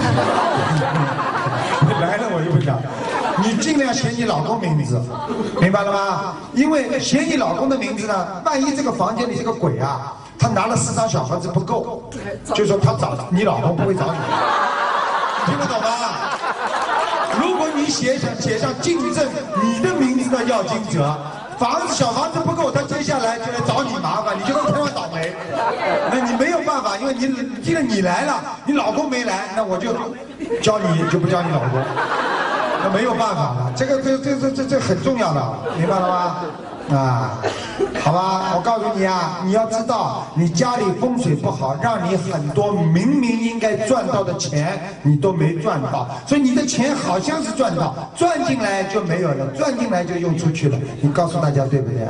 来了我就不讲，你尽量写你老公名字，明白了吗？因为写你老公的名字呢，万一这个房间里这个鬼啊，他拿了4张小房子不够，就说他找你老公不会找你，听得懂吗？ 你写上竞争你的名字的要经者。小房子不够，他接下来就来找你麻烦，你就跟天上倒霉。那你没有办法，因为既然你来了，你老公没来，那我就教你就不教你老公，那没有办法了。这很重要的，明白了吗？啊，好吧，我告诉你啊，你要知道，你家里风水不好，让你很多明明应该赚到的钱，你都没赚到，所以你的钱好像是赚到，赚进来就没有了，赚进来就用出去了。你告诉大家对不对？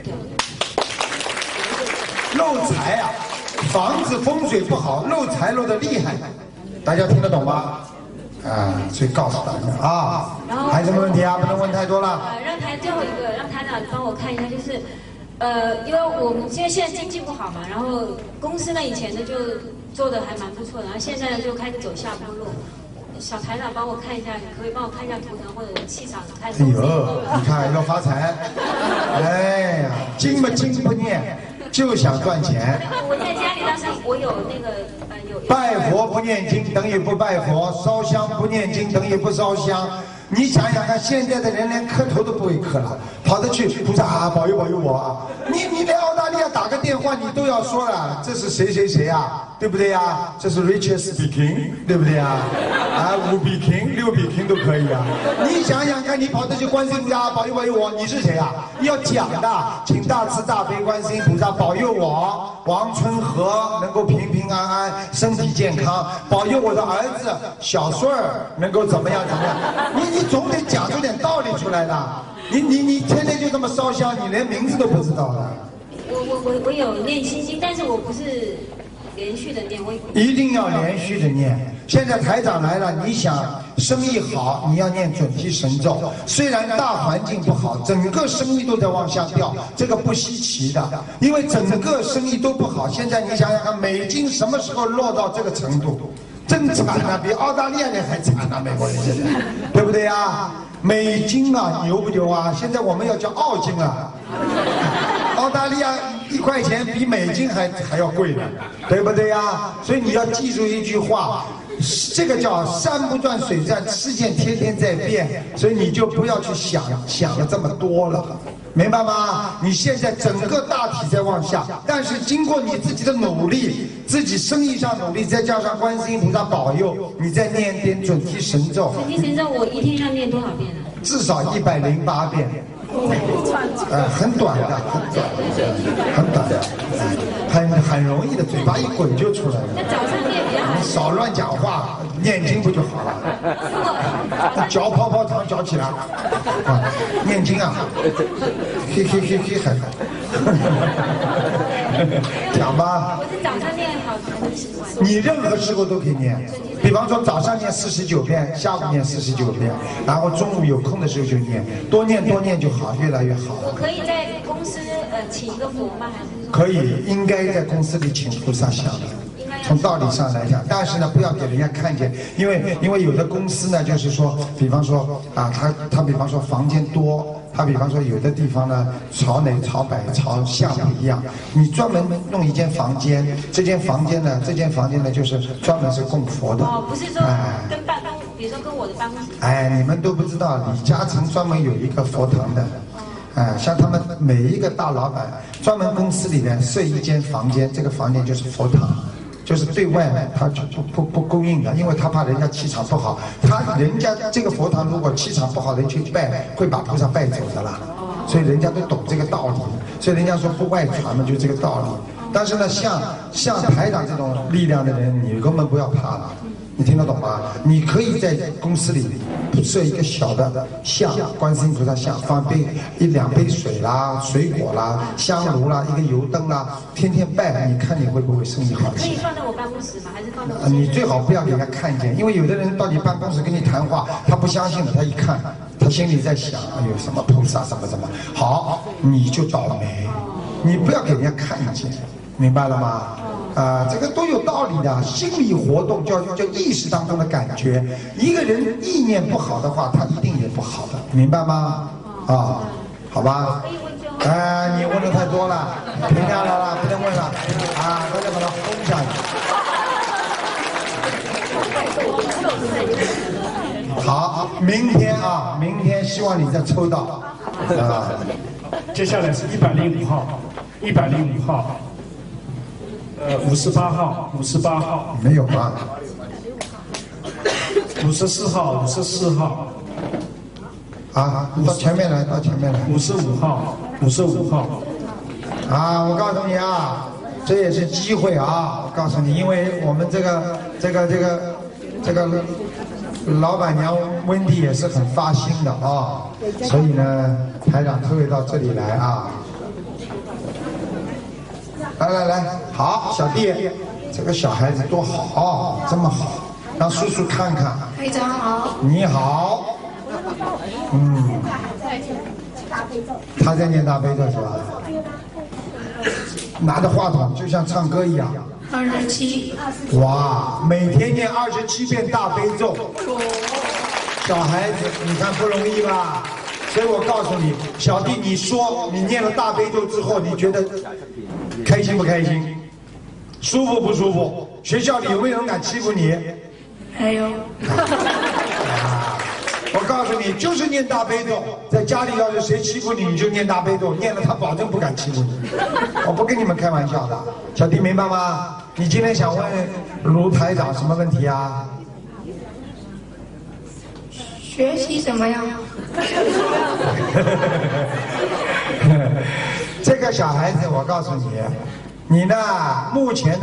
漏财啊，房子风水不好，漏财漏得厉害，大家听得懂吗？啊，所以告诉大家啊，还有什么问题啊？不能问太多了。 最后一个，让台长帮我看一下，就是，因为我们现在经济不好嘛，然后公司呢以前呢就做的还蛮不错的，然后现在呢就开始走下坡路。小台长帮我看一下，可以帮我看一下图腾或者气场开始。哎呦，你看要发财，哎呀，经不念，就想赚钱。 我在家里当时我有那个有。 拜佛不念经等于不拜佛，烧香不念经等于不烧香。你想想看，现在的人连磕头都不会磕了，跑得去菩萨啊，保佑我啊！你连澳大利亚打个电话，你都要说了，这是谁啊，对不对呀？这是 Richard speaking， 对不对呀？啊，5比 king、6比 king 都可以啊！你想想看，你跑得去观世音菩萨保佑我，你是谁啊？要讲的，请大慈大悲观世音菩萨保佑我王春和能够平平安安，身体健康，保佑我的儿子小顺儿能够怎么样。你总得讲出点道理出来的。你天天就这么烧香，你连名字都不知道的。 我有念心经，但是我不是连续的念， 一定要连续的念。现在台长来了，你想生意好，你要念准提神咒。虽然大环境不好，整个生意都在往下掉，这个不稀奇的，因为整个生意都不好。现在你想想看，美金什么时候落到这个程度？真惨啊，比澳大利亚人还惨啊，美国人现在，对不对呀？美金啊，牛不牛啊？现在我们要叫澳金啊，澳大利亚1块钱比美金还要贵呢，对不对呀？所以你要记住一句话，这个叫山不转水转，世界天天在变，所以你就不要去想了这么多了。明白吗？你现在整个大体在往下，但是经过你自己的努力，自己生意上努力，再加上观世音菩萨保佑，你再念点准提神咒。 准提神咒我一天要念多少遍呢？ 至少108遍。很短的，很短的，很容易的，嘴巴一滚就出来了。 那早上念比较好。 你少乱讲话，念经不就好了？嚼泡泡糖嚼起来，念经啊，嘿，还讲吧。 我是早上念好，很喜欢。 你任何时候都可以念，比方说早上念49遍，下午念49遍，然后中午有空的时候就念，多念就好，越来越好。 我可以在公司请一个佛吗？还是？ 可以，应该在公司里请菩萨像的。从道理上来讲，但是呢，不要给人家看见，因为有的公司呢，就是说，比方说啊，他比方说房间多，他比方说有的地方呢，朝南、朝北、朝向不一样，你专门弄一间房间，这间房间呢，就是专门是供佛的。 哦，不是说跟办公，比如说跟我的办公室。 哎，你们都不知道，李嘉诚专门有一个佛堂的。像他们每一个大老板，专门公司里面设一间房间，这个房间就是佛堂。就是对外他就不供应的，因为他怕人家气场不好。人家这个佛堂如果气场不好，人去拜会把菩萨拜走的啦。所以人家都懂这个道理，所以人家说不外传嘛，就这个道理。但是呢，像台长这种力量的人，你根本不要怕了。你听得懂吗？你可以在公司里设一个小的像，观世音菩萨像，放1-2杯水啦、水果啦、香炉啦、一个油灯啦，天天拜，你看你会不会生意好起来？ 可以放在我办公室吗？还是放在？ 你最好不要给人家看见，因为有的人到你办公室跟你谈话，他不相信的，他一看，他心里在想，哎呦什么菩萨什么，好，你就倒霉，你不要给人家看见，明白了吗？这个都有道理的，心理活动叫意识当中的感觉。一个人意念不好的话，他一定也不好的，明白吗？好吧。你问的太多了，停下来了，不能问了，大家把它轰下去。 好，明天啊，明天希望你再抽到啊。 接下来是105号，105号，58号，58号， 没有吗 ？54号，54号。 啊，到前面来，到前面来。 55号，55号。 啊，我告诉你啊，这也是机会啊！我告诉你，因为我们这个老板娘温蒂也是很发心的啊，所以呢，台长特别到这里来啊。来，好，小弟，这个小孩子多好，这么好，让叔叔看看。 台长好。 你好。他在念大悲咒是吧？拿着话筒就像唱歌一样。 27。 哇，每天念27遍大悲咒。小孩子，你看不容易吧？所以我告诉你，小弟，你说你念了大悲咒之后，你觉得开心不开心？舒服不舒服？学校里有没有人敢欺负你？ 没有。 我告诉你，就是念大悲咒，在家里要是谁欺负你，你就念大悲咒，念了他保证不敢欺负你。我不跟你们开玩笑的，小弟明白吗？你今天想问卢台长什么问题啊？ 学习怎么样？ 这个小孩子，我告诉你，你呢，目前呢，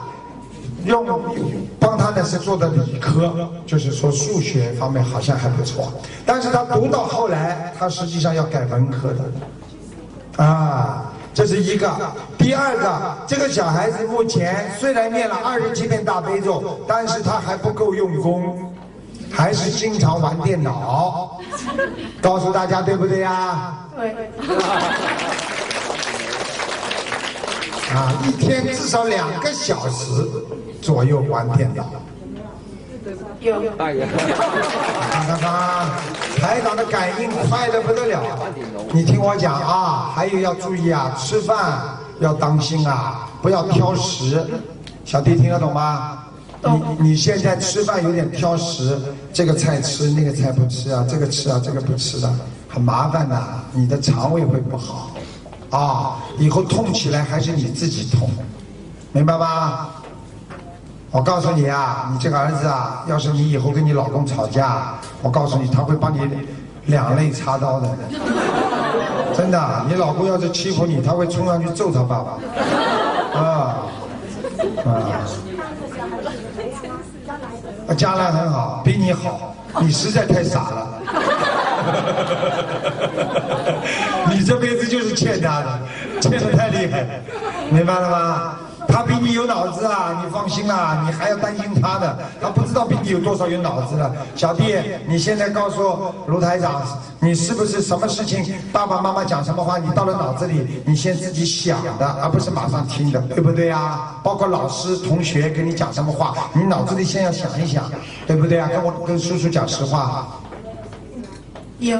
帮他呢是做的理科，就是说数学方面好像还不错，但是他读到后来，他实际上要改文科的，啊，这是一个。第二个，这个小孩子目前虽然念了27遍大悲咒，但是他还不够用功，还是经常玩电脑。告诉大家对不对呀？ 对。 啊，一天至少2个小时左右玩电脑。 有。 看，台长的感应快得不得了。你听我讲啊，还有要注意啊，吃饭要当心啊，不要挑食。小弟听得懂吗？你现在吃饭有点挑食，这个菜吃那个菜不吃啊，这个吃啊这个不吃的，很麻烦的，你的肠胃会不好。啊，以后痛起来还是你自己痛，明白吗？我告诉你啊，你这个儿子啊，要是你以后跟你老公吵架，我告诉你，他会帮你两肋插刀的，真的。你老公要是欺负你，他会冲上去揍他爸爸。将来很好，比你好，你实在太傻了。你这辈子就是欠他的，欠得太厉害了，明白了吗？他比你有脑子啊，你放心啦，你还要担心他的，他不知道比你有多少有脑子了。小弟，你现在告诉卢台长，你是不是什么事情，爸爸妈妈讲什么话，你到了脑子里，你先自己想的，而不是马上听的，对不对啊？包括老师、同学跟你讲什么话，你脑子里先要想一想，对不对啊？跟叔叔讲实话。 有。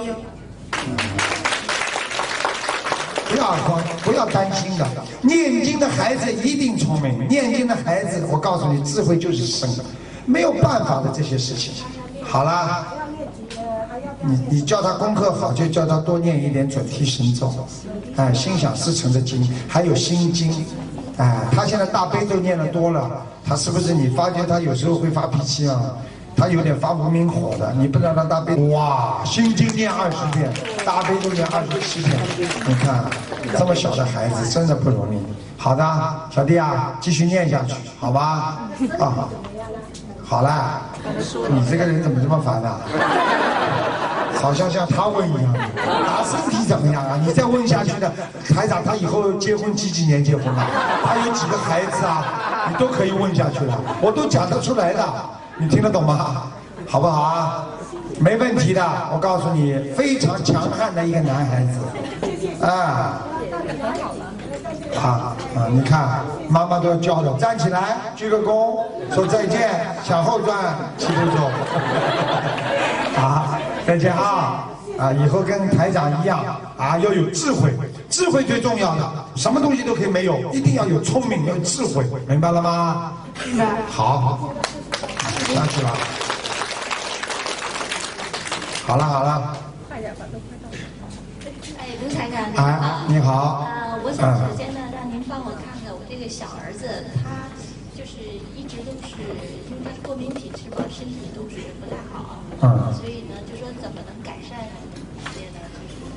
不要慌，不要担心的。念经的孩子一定聪明，念经的孩子，我告诉你，智慧就是生的，没有办法的这些事情。好啦，你叫他功课好，就叫他多念一点准提神咒，哎，心想事成的经，还有心经，哎，他现在大悲咒念得多了，他是不是你发觉他有时候会发脾气啊？他有点发无名火的，你不能让他背。哇，心经念20遍，大悲咒念27遍，你看这么小的孩子真的不容易。好的，小弟啊，继续念下去，好吧？啊，好啦，你这个人怎么这么烦啊？好像他问一样，他身体怎么样啊？你再问下去的，台长他以后结婚几年结婚啊？他有几个孩子啊？你都可以问下去了，我都讲得出来的。你听得懂吗？好不好啊？没问题的，我告诉你，非常强悍的一个男孩子，你看妈妈都要教的，站起来，鞠个躬，说再见，向后转7步走，再见啊！以后跟台长一样要有智慧，智慧最重要的，什么东西都可以没有，一定要有聪明，要有智慧，明白了吗？ 明白。 好。上去了。 好了好了。 快点吧，都快到了。 哎，卢台长， 你好。 我想首先呢，让您帮我看看我这个小儿子，他就是一直都是因为他过敏体质嘛，身体都是不太好。所以呢，就说怎么能改善这些呢？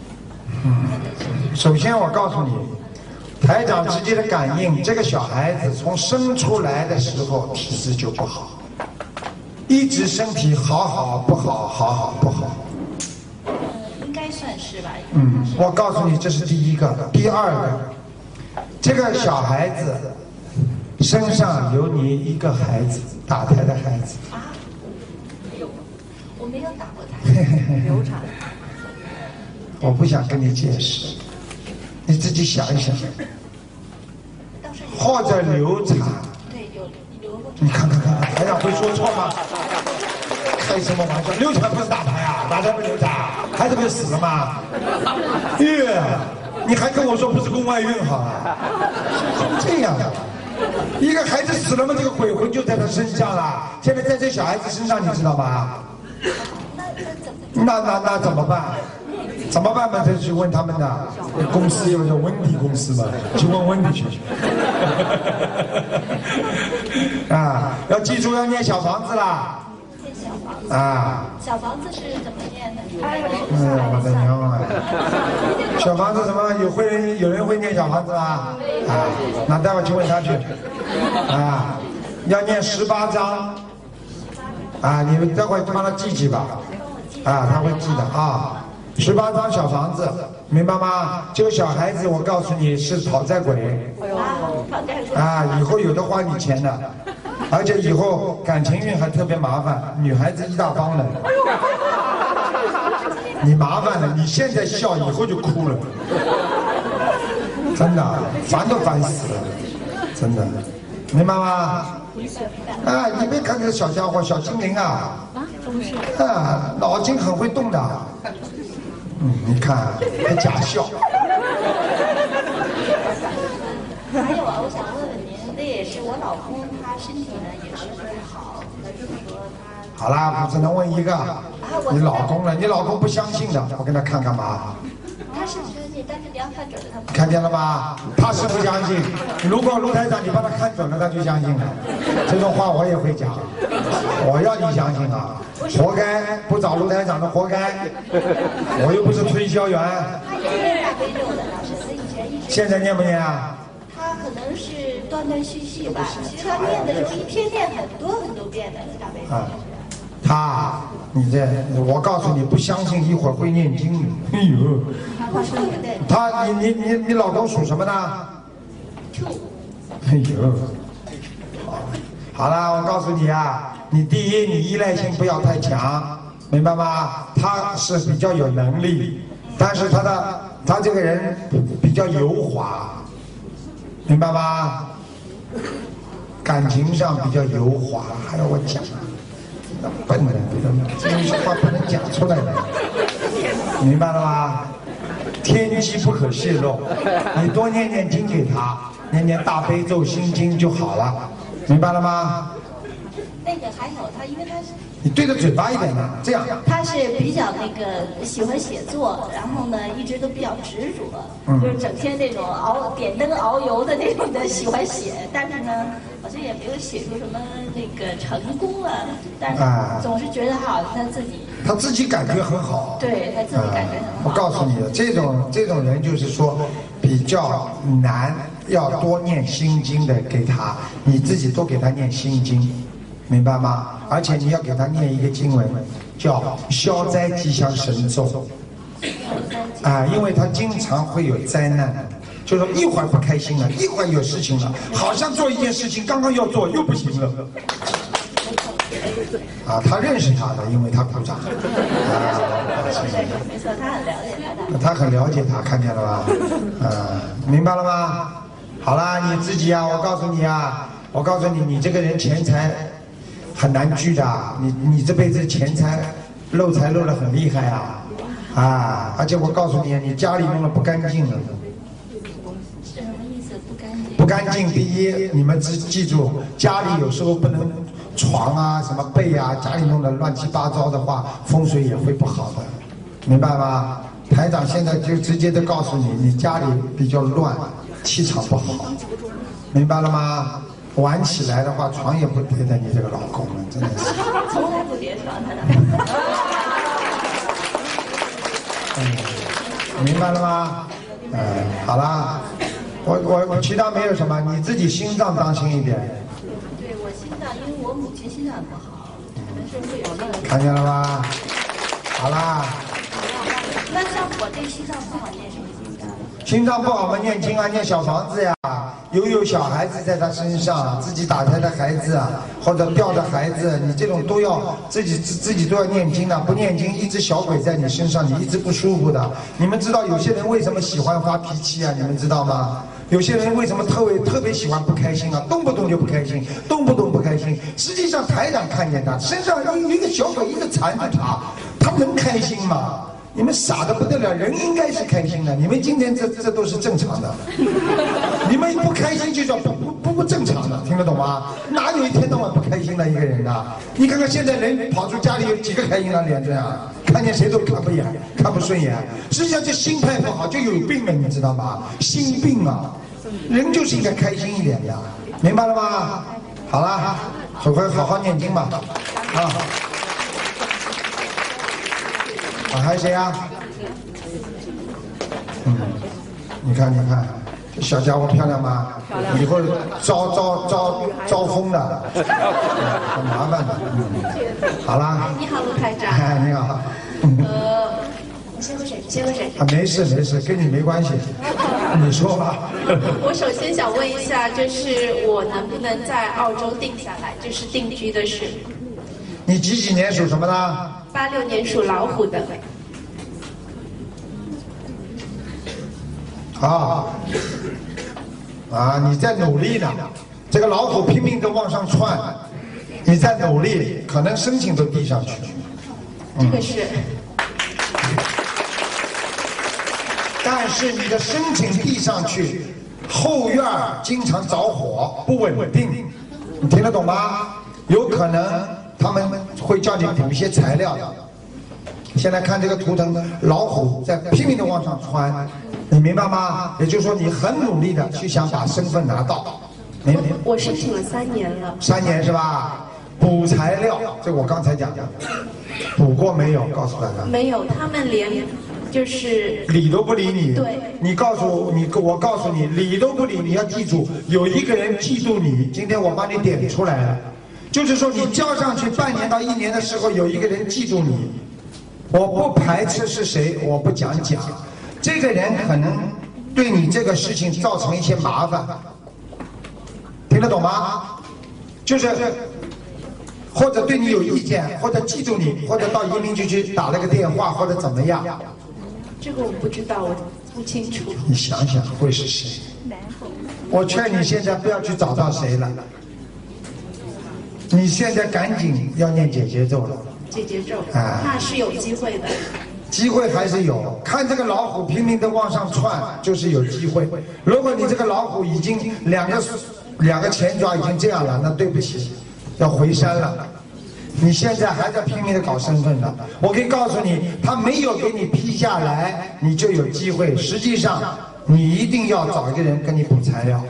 首先我告诉你，台长直接的感应，这个小孩子从生出来的时候体质就不好，一直身体好不好，好不好。 应该算是吧。 我告诉你，这是第一个。第二个，这个小孩子身上有你一个孩子，打胎的孩子。 啊？我没有打过胎，流产。 我不想跟你解释，你自己想一想。或者流产。 对，有流过。 你看，台长会说错吗？开什么玩笑？流产不是打胎啊，打胎不流产，孩子不是死了吗？你还跟我说不是宫外孕好啊？这样的，一个孩子死了嘛，这个鬼魂就在他身上了。现在在这小孩子身上，你知道吗？那怎么办？怎么办嘛？就去问他们的公司，有叫温迪公司嘛，去问温迪去。要记住要念小房子啦。 念小房子。小房子是怎么念的？ 我的娘啊！小房子什么？有人会念小房子吗？那待会去问他去。要念18章。你们待会帮他记吧。他会记的啊。18张小房子，明白吗？这个小孩子，我告诉你是讨债鬼。以后有的花你钱的，而且以后感情运还特别麻烦，女孩子一大帮的。你麻烦了，你现在笑，以后就哭了。真的，烦都烦死了，真的，明白吗？你别看这个小家伙，小精灵啊，脑筋很会动的。你看还假笑。 还有我想问问您，那也是我老公，他身体呢也是不太好，就是说他。 好啦，我只能问一个，你老公了，你老公不相信的，我给他看看吧。 他是不相信，但是你要看准了他。 看见了吗？他是不相信。如果卢台长你帮他看准了，他就相信了。这种话我也会讲，我要你相信啊！活该，不找卢台长的活该。我又不是推销员。 他也念大悲咒的，老师，他以前一直。 现在念不念啊？ 他可能是断断续续吧，其实他念的时候一天念很多遍的大悲咒。 我告诉你，不相信一会儿会念经。哎呦，你老公属什么的？哎呦，好了，我告诉你啊，你第一，你依赖性不要太强，明白吗？他是比较有能力，但是他这个人比较油滑，明白吗？感情上比较油滑，还要我讲啊？那笨的，这句话不能讲出来的，明白了吗？天机不可泄露，你多念念经给他，念念大悲咒、心经就好了，明白了吗？ 那个还有他，因为他是。 你对着嘴巴一点嘛，这样。 他是比较喜欢写作，然后呢一直都比较执着，就是整天那种点灯熬油的那种的喜欢写，但是呢好像也没有写出什么那个成功啊，但是总是觉得好像他自己感觉很好。 对他自己感觉很好。 我告诉你的，这种人就是说比较难，要多念心经的给他，你自己多给他念心经。明白吗？而且你要给他念一个经文，叫消灾吉祥神咒。因为他经常会有灾难，就是说一会儿不开心了，一会儿有事情了，好像做一件事情刚刚要做又不行了。他认识他的，因为他鼓掌。 没错，他很了解他。 他很了解他，看见了吧？明白了吗？好啦，你自己我告诉你，你这个人钱财很难聚的，你这辈子钱财漏财漏得很厉害而且我告诉你，你家里弄得不干净了。 什么意思？不干净？ 不干净。第一，你们记住，家里有时候不能床啊、什么被啊，家里弄得乱七八糟的话，风水也会不好的，明白吗？台长现在就直接的告诉你，你家里比较乱，气场不好，明白了吗？玩起来的话，床也不叠的你这个老公了，真的是。 从来不叠床，台长。 明白了吗？好啦，我其他没有什么，你自己心脏当心一点。 对我心脏，因为我母亲心脏不好，可能是会有那个。 看见了吧？好啦。 那像我对心脏不好念什么经呢？ 心脏不好嘛，念经啊，念小房子呀。有小孩子在他身上，自己打胎的孩子啊，或者掉的孩子，你这种都要自己都要念经的，不念经，一只小鬼在你身上，你一直不舒服的。你们知道有些人为什么喜欢发脾气啊？你们知道吗？有些人为什么特别喜欢不开心啊？动不动就不开心，动不动不开心。实际上台长看见他身上有一个小鬼一直缠着他能开心吗？你们傻得不得了，人应该是开心的。你们今天这都是正常的，你们不开心就叫不正常的，听得懂吗？哪有一天到晚不开心的一个人呢？你看看现在人跑出家里有几个开心的脸这样，看见谁都看不顺眼。实际上这心态不好就有病了，你知道吗？心病啊，人就是应该开心一点的，明白了吗？好了，回好好念经吧，啊。还有谁啊？你看，这小家伙漂亮吗？以后招风的，很麻烦的。好啦。 你好，卢台长。 你好。 你先喝水，你先喝水。 没事，跟你没关系。你说吧。 我首先想问一下，就是我能不能在澳洲定下来，就是定居的事？ 你几年属什么的 ？86年属老虎的。 你在努力呢，这个老虎拼命的往上窜，你在努力，可能申请都递上去。 这个是。 但是你的申请递上去，后院经常着火，不稳定，你听得懂吗？有可能他们会叫你补一些材料的。现在看这个图腾，老虎在拼命的往上窜，你明白吗？也就是说，你很努力的去想把身份拿到。 我申请了3年了。 3年是吧？补材料，这我刚才讲的，补过没有？告诉大家。 没有，他们连就是理都不理你。 对。 我告诉你，理都不理，你要记住，有一个人嫉妒你。今天我帮你点出来了，就是说你交上去半年到1年的时候，有一个人嫉妒你。我不排斥是谁，我不讲，这个人可能对你这个事情造成一些麻烦，听得懂吗？就是或者对你有意见，或者嫉妒你，或者到移民局去打了个电话，或者怎么样。 这个我不知道，我不清楚。 你想想会是谁？我劝你现在不要去找到谁了，你现在赶紧要念姐姐咒了。 姐姐咒，那是有机会的。 机会还是有，看这个老虎拼命的往上窜，就是有机会。如果你这个老虎已经两个前爪已经这样了，那对不起，要回山了。你现在还在拼命的搞身份呢，我可以告诉你，他没有给你批下来，你就有机会。实际上，你一定要找一个人跟你补材料。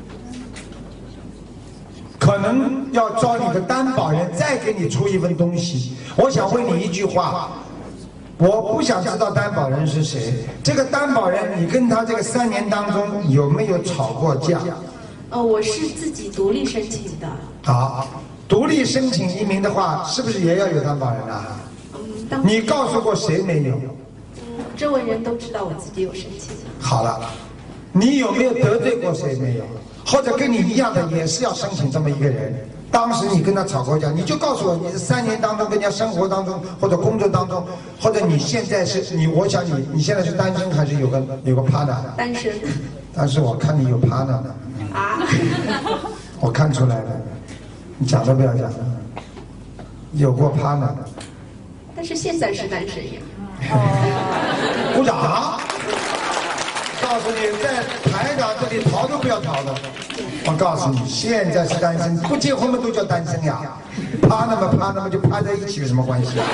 可能要招你的担保人再给你出一份东西。我想问你一句话，我不想知道担保人是谁。这个担保人，你跟他这个3年当中有没有吵过架？ 我是自己独立申请的。 好，独立申请移民的话，是不是也要有担保人啊？你告诉过谁没有？ 周围人都知道我自己有申请。 好了，你有没有得罪过谁没有？或者跟你一样的也是要申请这么一个人，当时你跟他吵过架，你就告诉我，你是3年当中跟人家生活当中或者工作当中，或者你现在是你，我想你现在是单身还是有个 partner？ 单身。 但是我看你有 partner 的。我看出来了，你讲都不要讲了，有过 partner 的。 但是现在是单身呀。 鼓掌。 告诉你，在台长这里逃都不要逃的。我告诉你，现在是单身，不结婚嘛都叫单身呀。趴那么就趴在一起有什么关系？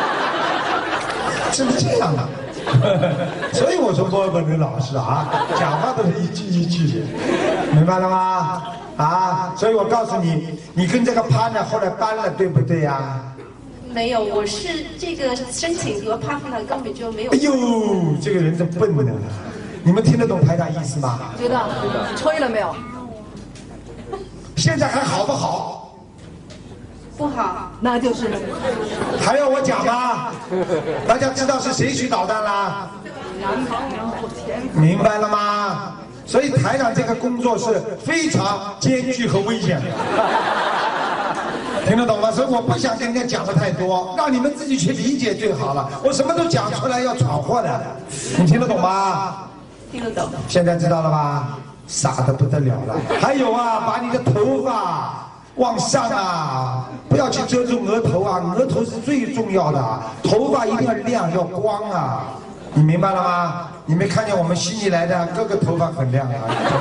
是不是这样的？所以我说波本的老师啊，讲话都是一句一句的，明白了吗？啊，所以我告诉你，你跟这个partner后来搬了，对不对呀？ 没有，我是这个申请和 partner 根本就没有。 哎呦，这个人真笨呢！你们听得懂台长意思吗？ 知道，吹了没有？ 现在还好不好？ 不好， 那就是了。 还要我讲吗？大家知道是谁去捣蛋啦？明白了吗？所以台长这个工作是非常艰巨和危险的，听得懂吗？所以我不想跟人家讲的太多，让你们自己去理解最好了。我什么都讲出来要闯祸的，你听得懂吗？ 听得懂。 现在知道了吧？傻得不得了了。还有啊，把你的头发往上啊，不要去遮住额头啊，额头是最重要的，头发一定要亮要光啊。你明白了吗？你没看见我们悉尼来的，个个头发很亮啊。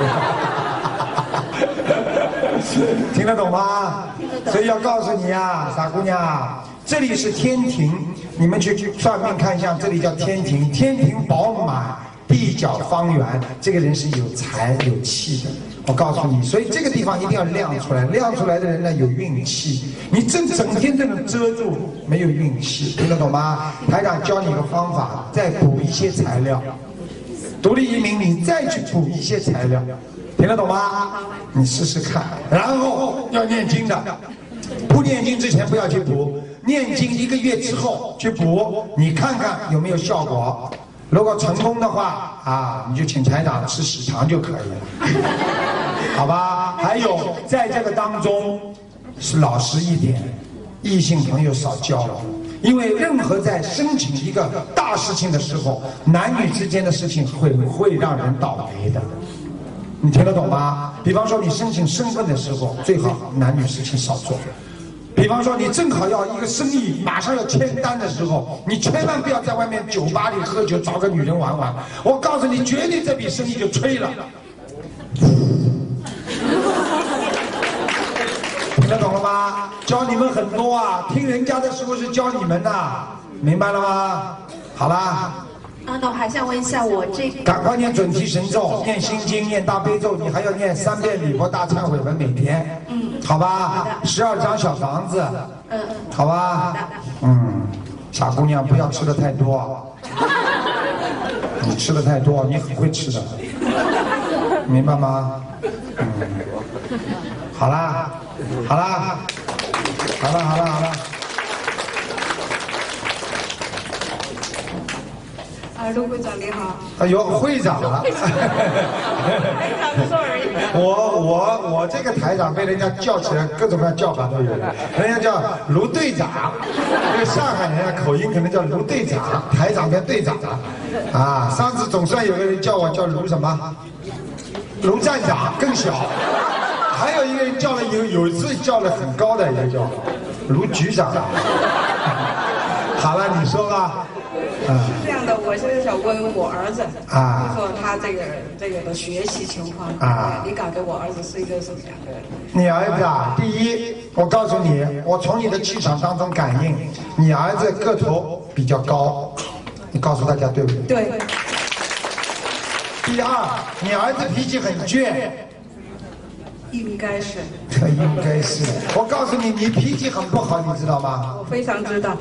听得懂吗？所以要告诉你啊，傻姑娘，这里是天庭，你们去算命看相，这里叫天庭，天庭饱满，地角方圆，这个人是有财有气的。我告诉你，所以这个地方一定要亮出来，亮出来的人呢有运气。你整天这种遮住，没有运气，听得懂吗？台长教你一个方法，再补一些材料。独立移民，你再去补一些材料，听得懂吗？你试试看，然后要念经的，不念经之前不要去补，念经1个月之后去补，你看看有没有效果。如果成功的话啊，你就请台长吃喜糖就可以了，好吧？还有在这个当中是老实一点，异性朋友少交了，因为任何在申请一个大事情的时候，男女之间的事情会让人倒霉的，你听得懂吗？比方说你申请身份的时候，最好男女事情少做。比方说，你正好要一个生意马上要签单的时候，你千万不要在外面酒吧里喝酒，找个女人玩玩。我告诉你，绝对这笔生意就吹了。听得懂了吗？教你们很多啊，听人家的时候是教你们的，明白了吗？好啦。 那我还想问一下，我这个赶快念准提神咒，念心经，念大悲咒，你还要念3遍礼佛大忏悔文每天，好吧？12张小房子，好吧？傻姑娘，不要吃的太多，你吃的太多，你很会吃的，明白吗？好啦，好啦，好了，好了，好了。 陆会长你好。 哎呦，会长了。我这个台长被人家叫起来，各种各样叫法都有，人家叫卢队长，因为上海人口音可能叫卢队长，台长变队长了。啊，上次总算有个人叫我叫卢什么？卢站长更小，还有一个人叫了有一次叫了很高的，也叫卢局长。好了，你说吧。 是这样的，我现在想问我儿子，就说他这个的学习情况，你感觉我儿子是一个什么样的人？ 你儿子啊，第一，我告诉你，我从你的气场当中感应，你儿子个头比较高，你告诉大家对不对？ 对。 第二，你儿子脾气很倔。 应该是。 应该是。我告诉你，你脾气很不好，你知道吗？ 我非常知道。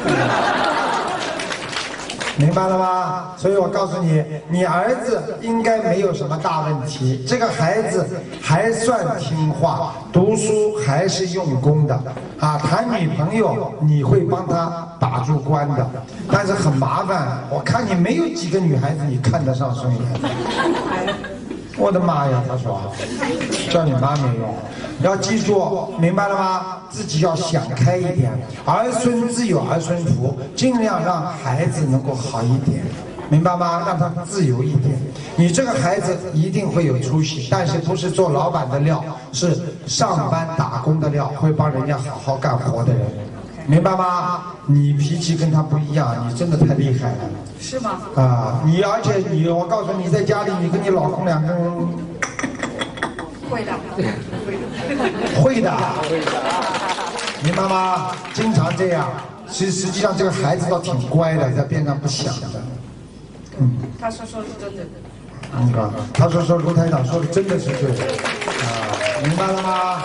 明白了吗？所以我告诉你，你儿子应该没有什么大问题。这个孩子还算听话，读书还是用功的啊。谈女朋友你会帮他把住关的，但是很麻烦。我看你没有几个女孩子你看得上顺眼。我的妈呀！他说，叫你妈没用，要记住，明白了吗？自己要想开一点，儿孙自有儿孙福，尽量让孩子能够好一点，明白吗？让他自由一点。你这个孩子一定会有出息，但是不是做老板的料，是上班打工的料，会帮人家好好干活的人， 明白吗？你脾气跟他不一样，你真的太厉害了。 是吗？ 啊，而且我告诉你，在家里你跟你老公两个人会的， 会的，明白吗？经常这样，实际上这个孩子倒挺乖的，在边上不响的。 他说是真的。 他说卢台长说的真的是对的，明白了吗？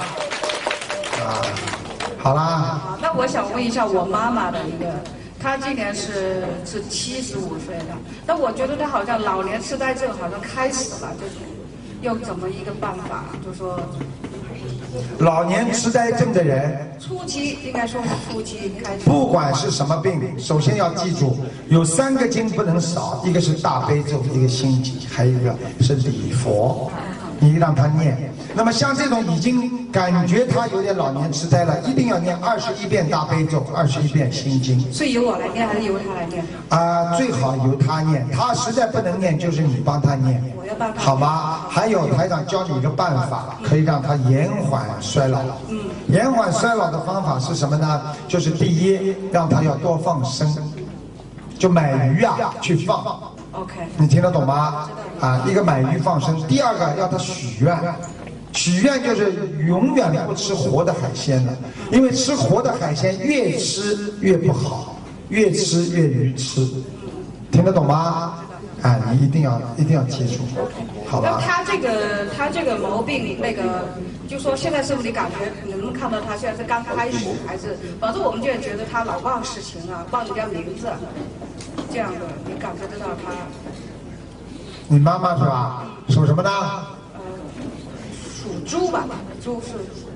好啦。 那我想问一下我妈妈的一个，她今年是75岁的，但我觉得她好像老年痴呆症好像开始了，就是用怎么一个办法，就说。 老年痴呆症的人， 初期应该说是初期开始。 不管是什么病，首先要记住，有3个经不能少，一个是大悲咒，一个心经，还有一个是礼佛，你让他念。那么像这种已经感觉他有点老年痴呆了，一定要念21遍大悲咒，21遍心经。 所以由我来念还是由他来念？ 最好由他念，他实在不能念，就是你帮他念。 我要帮他。 好吗？还有台长教你一个办法，可以让他延缓衰老。延缓衰老的方法是什么呢？就是第一，让他要多放生，就买鱼去放。 OK。 你听得懂吗？一个买鱼放生。第二个要他许愿。许愿就是永远不吃活的海鲜了，因为吃活的海鲜越吃越不好，越吃越愚痴，听得懂吗？你一定要记住，好吧？ 那他这个毛病，那个就说现在是不是你感觉你能看到他现在是刚开始，还是反正我们就觉得他老忘事情啊，忘人家名字，这样的你感觉得到他？ 你妈妈是吧？属什么呢？ 属猪吧，猪是。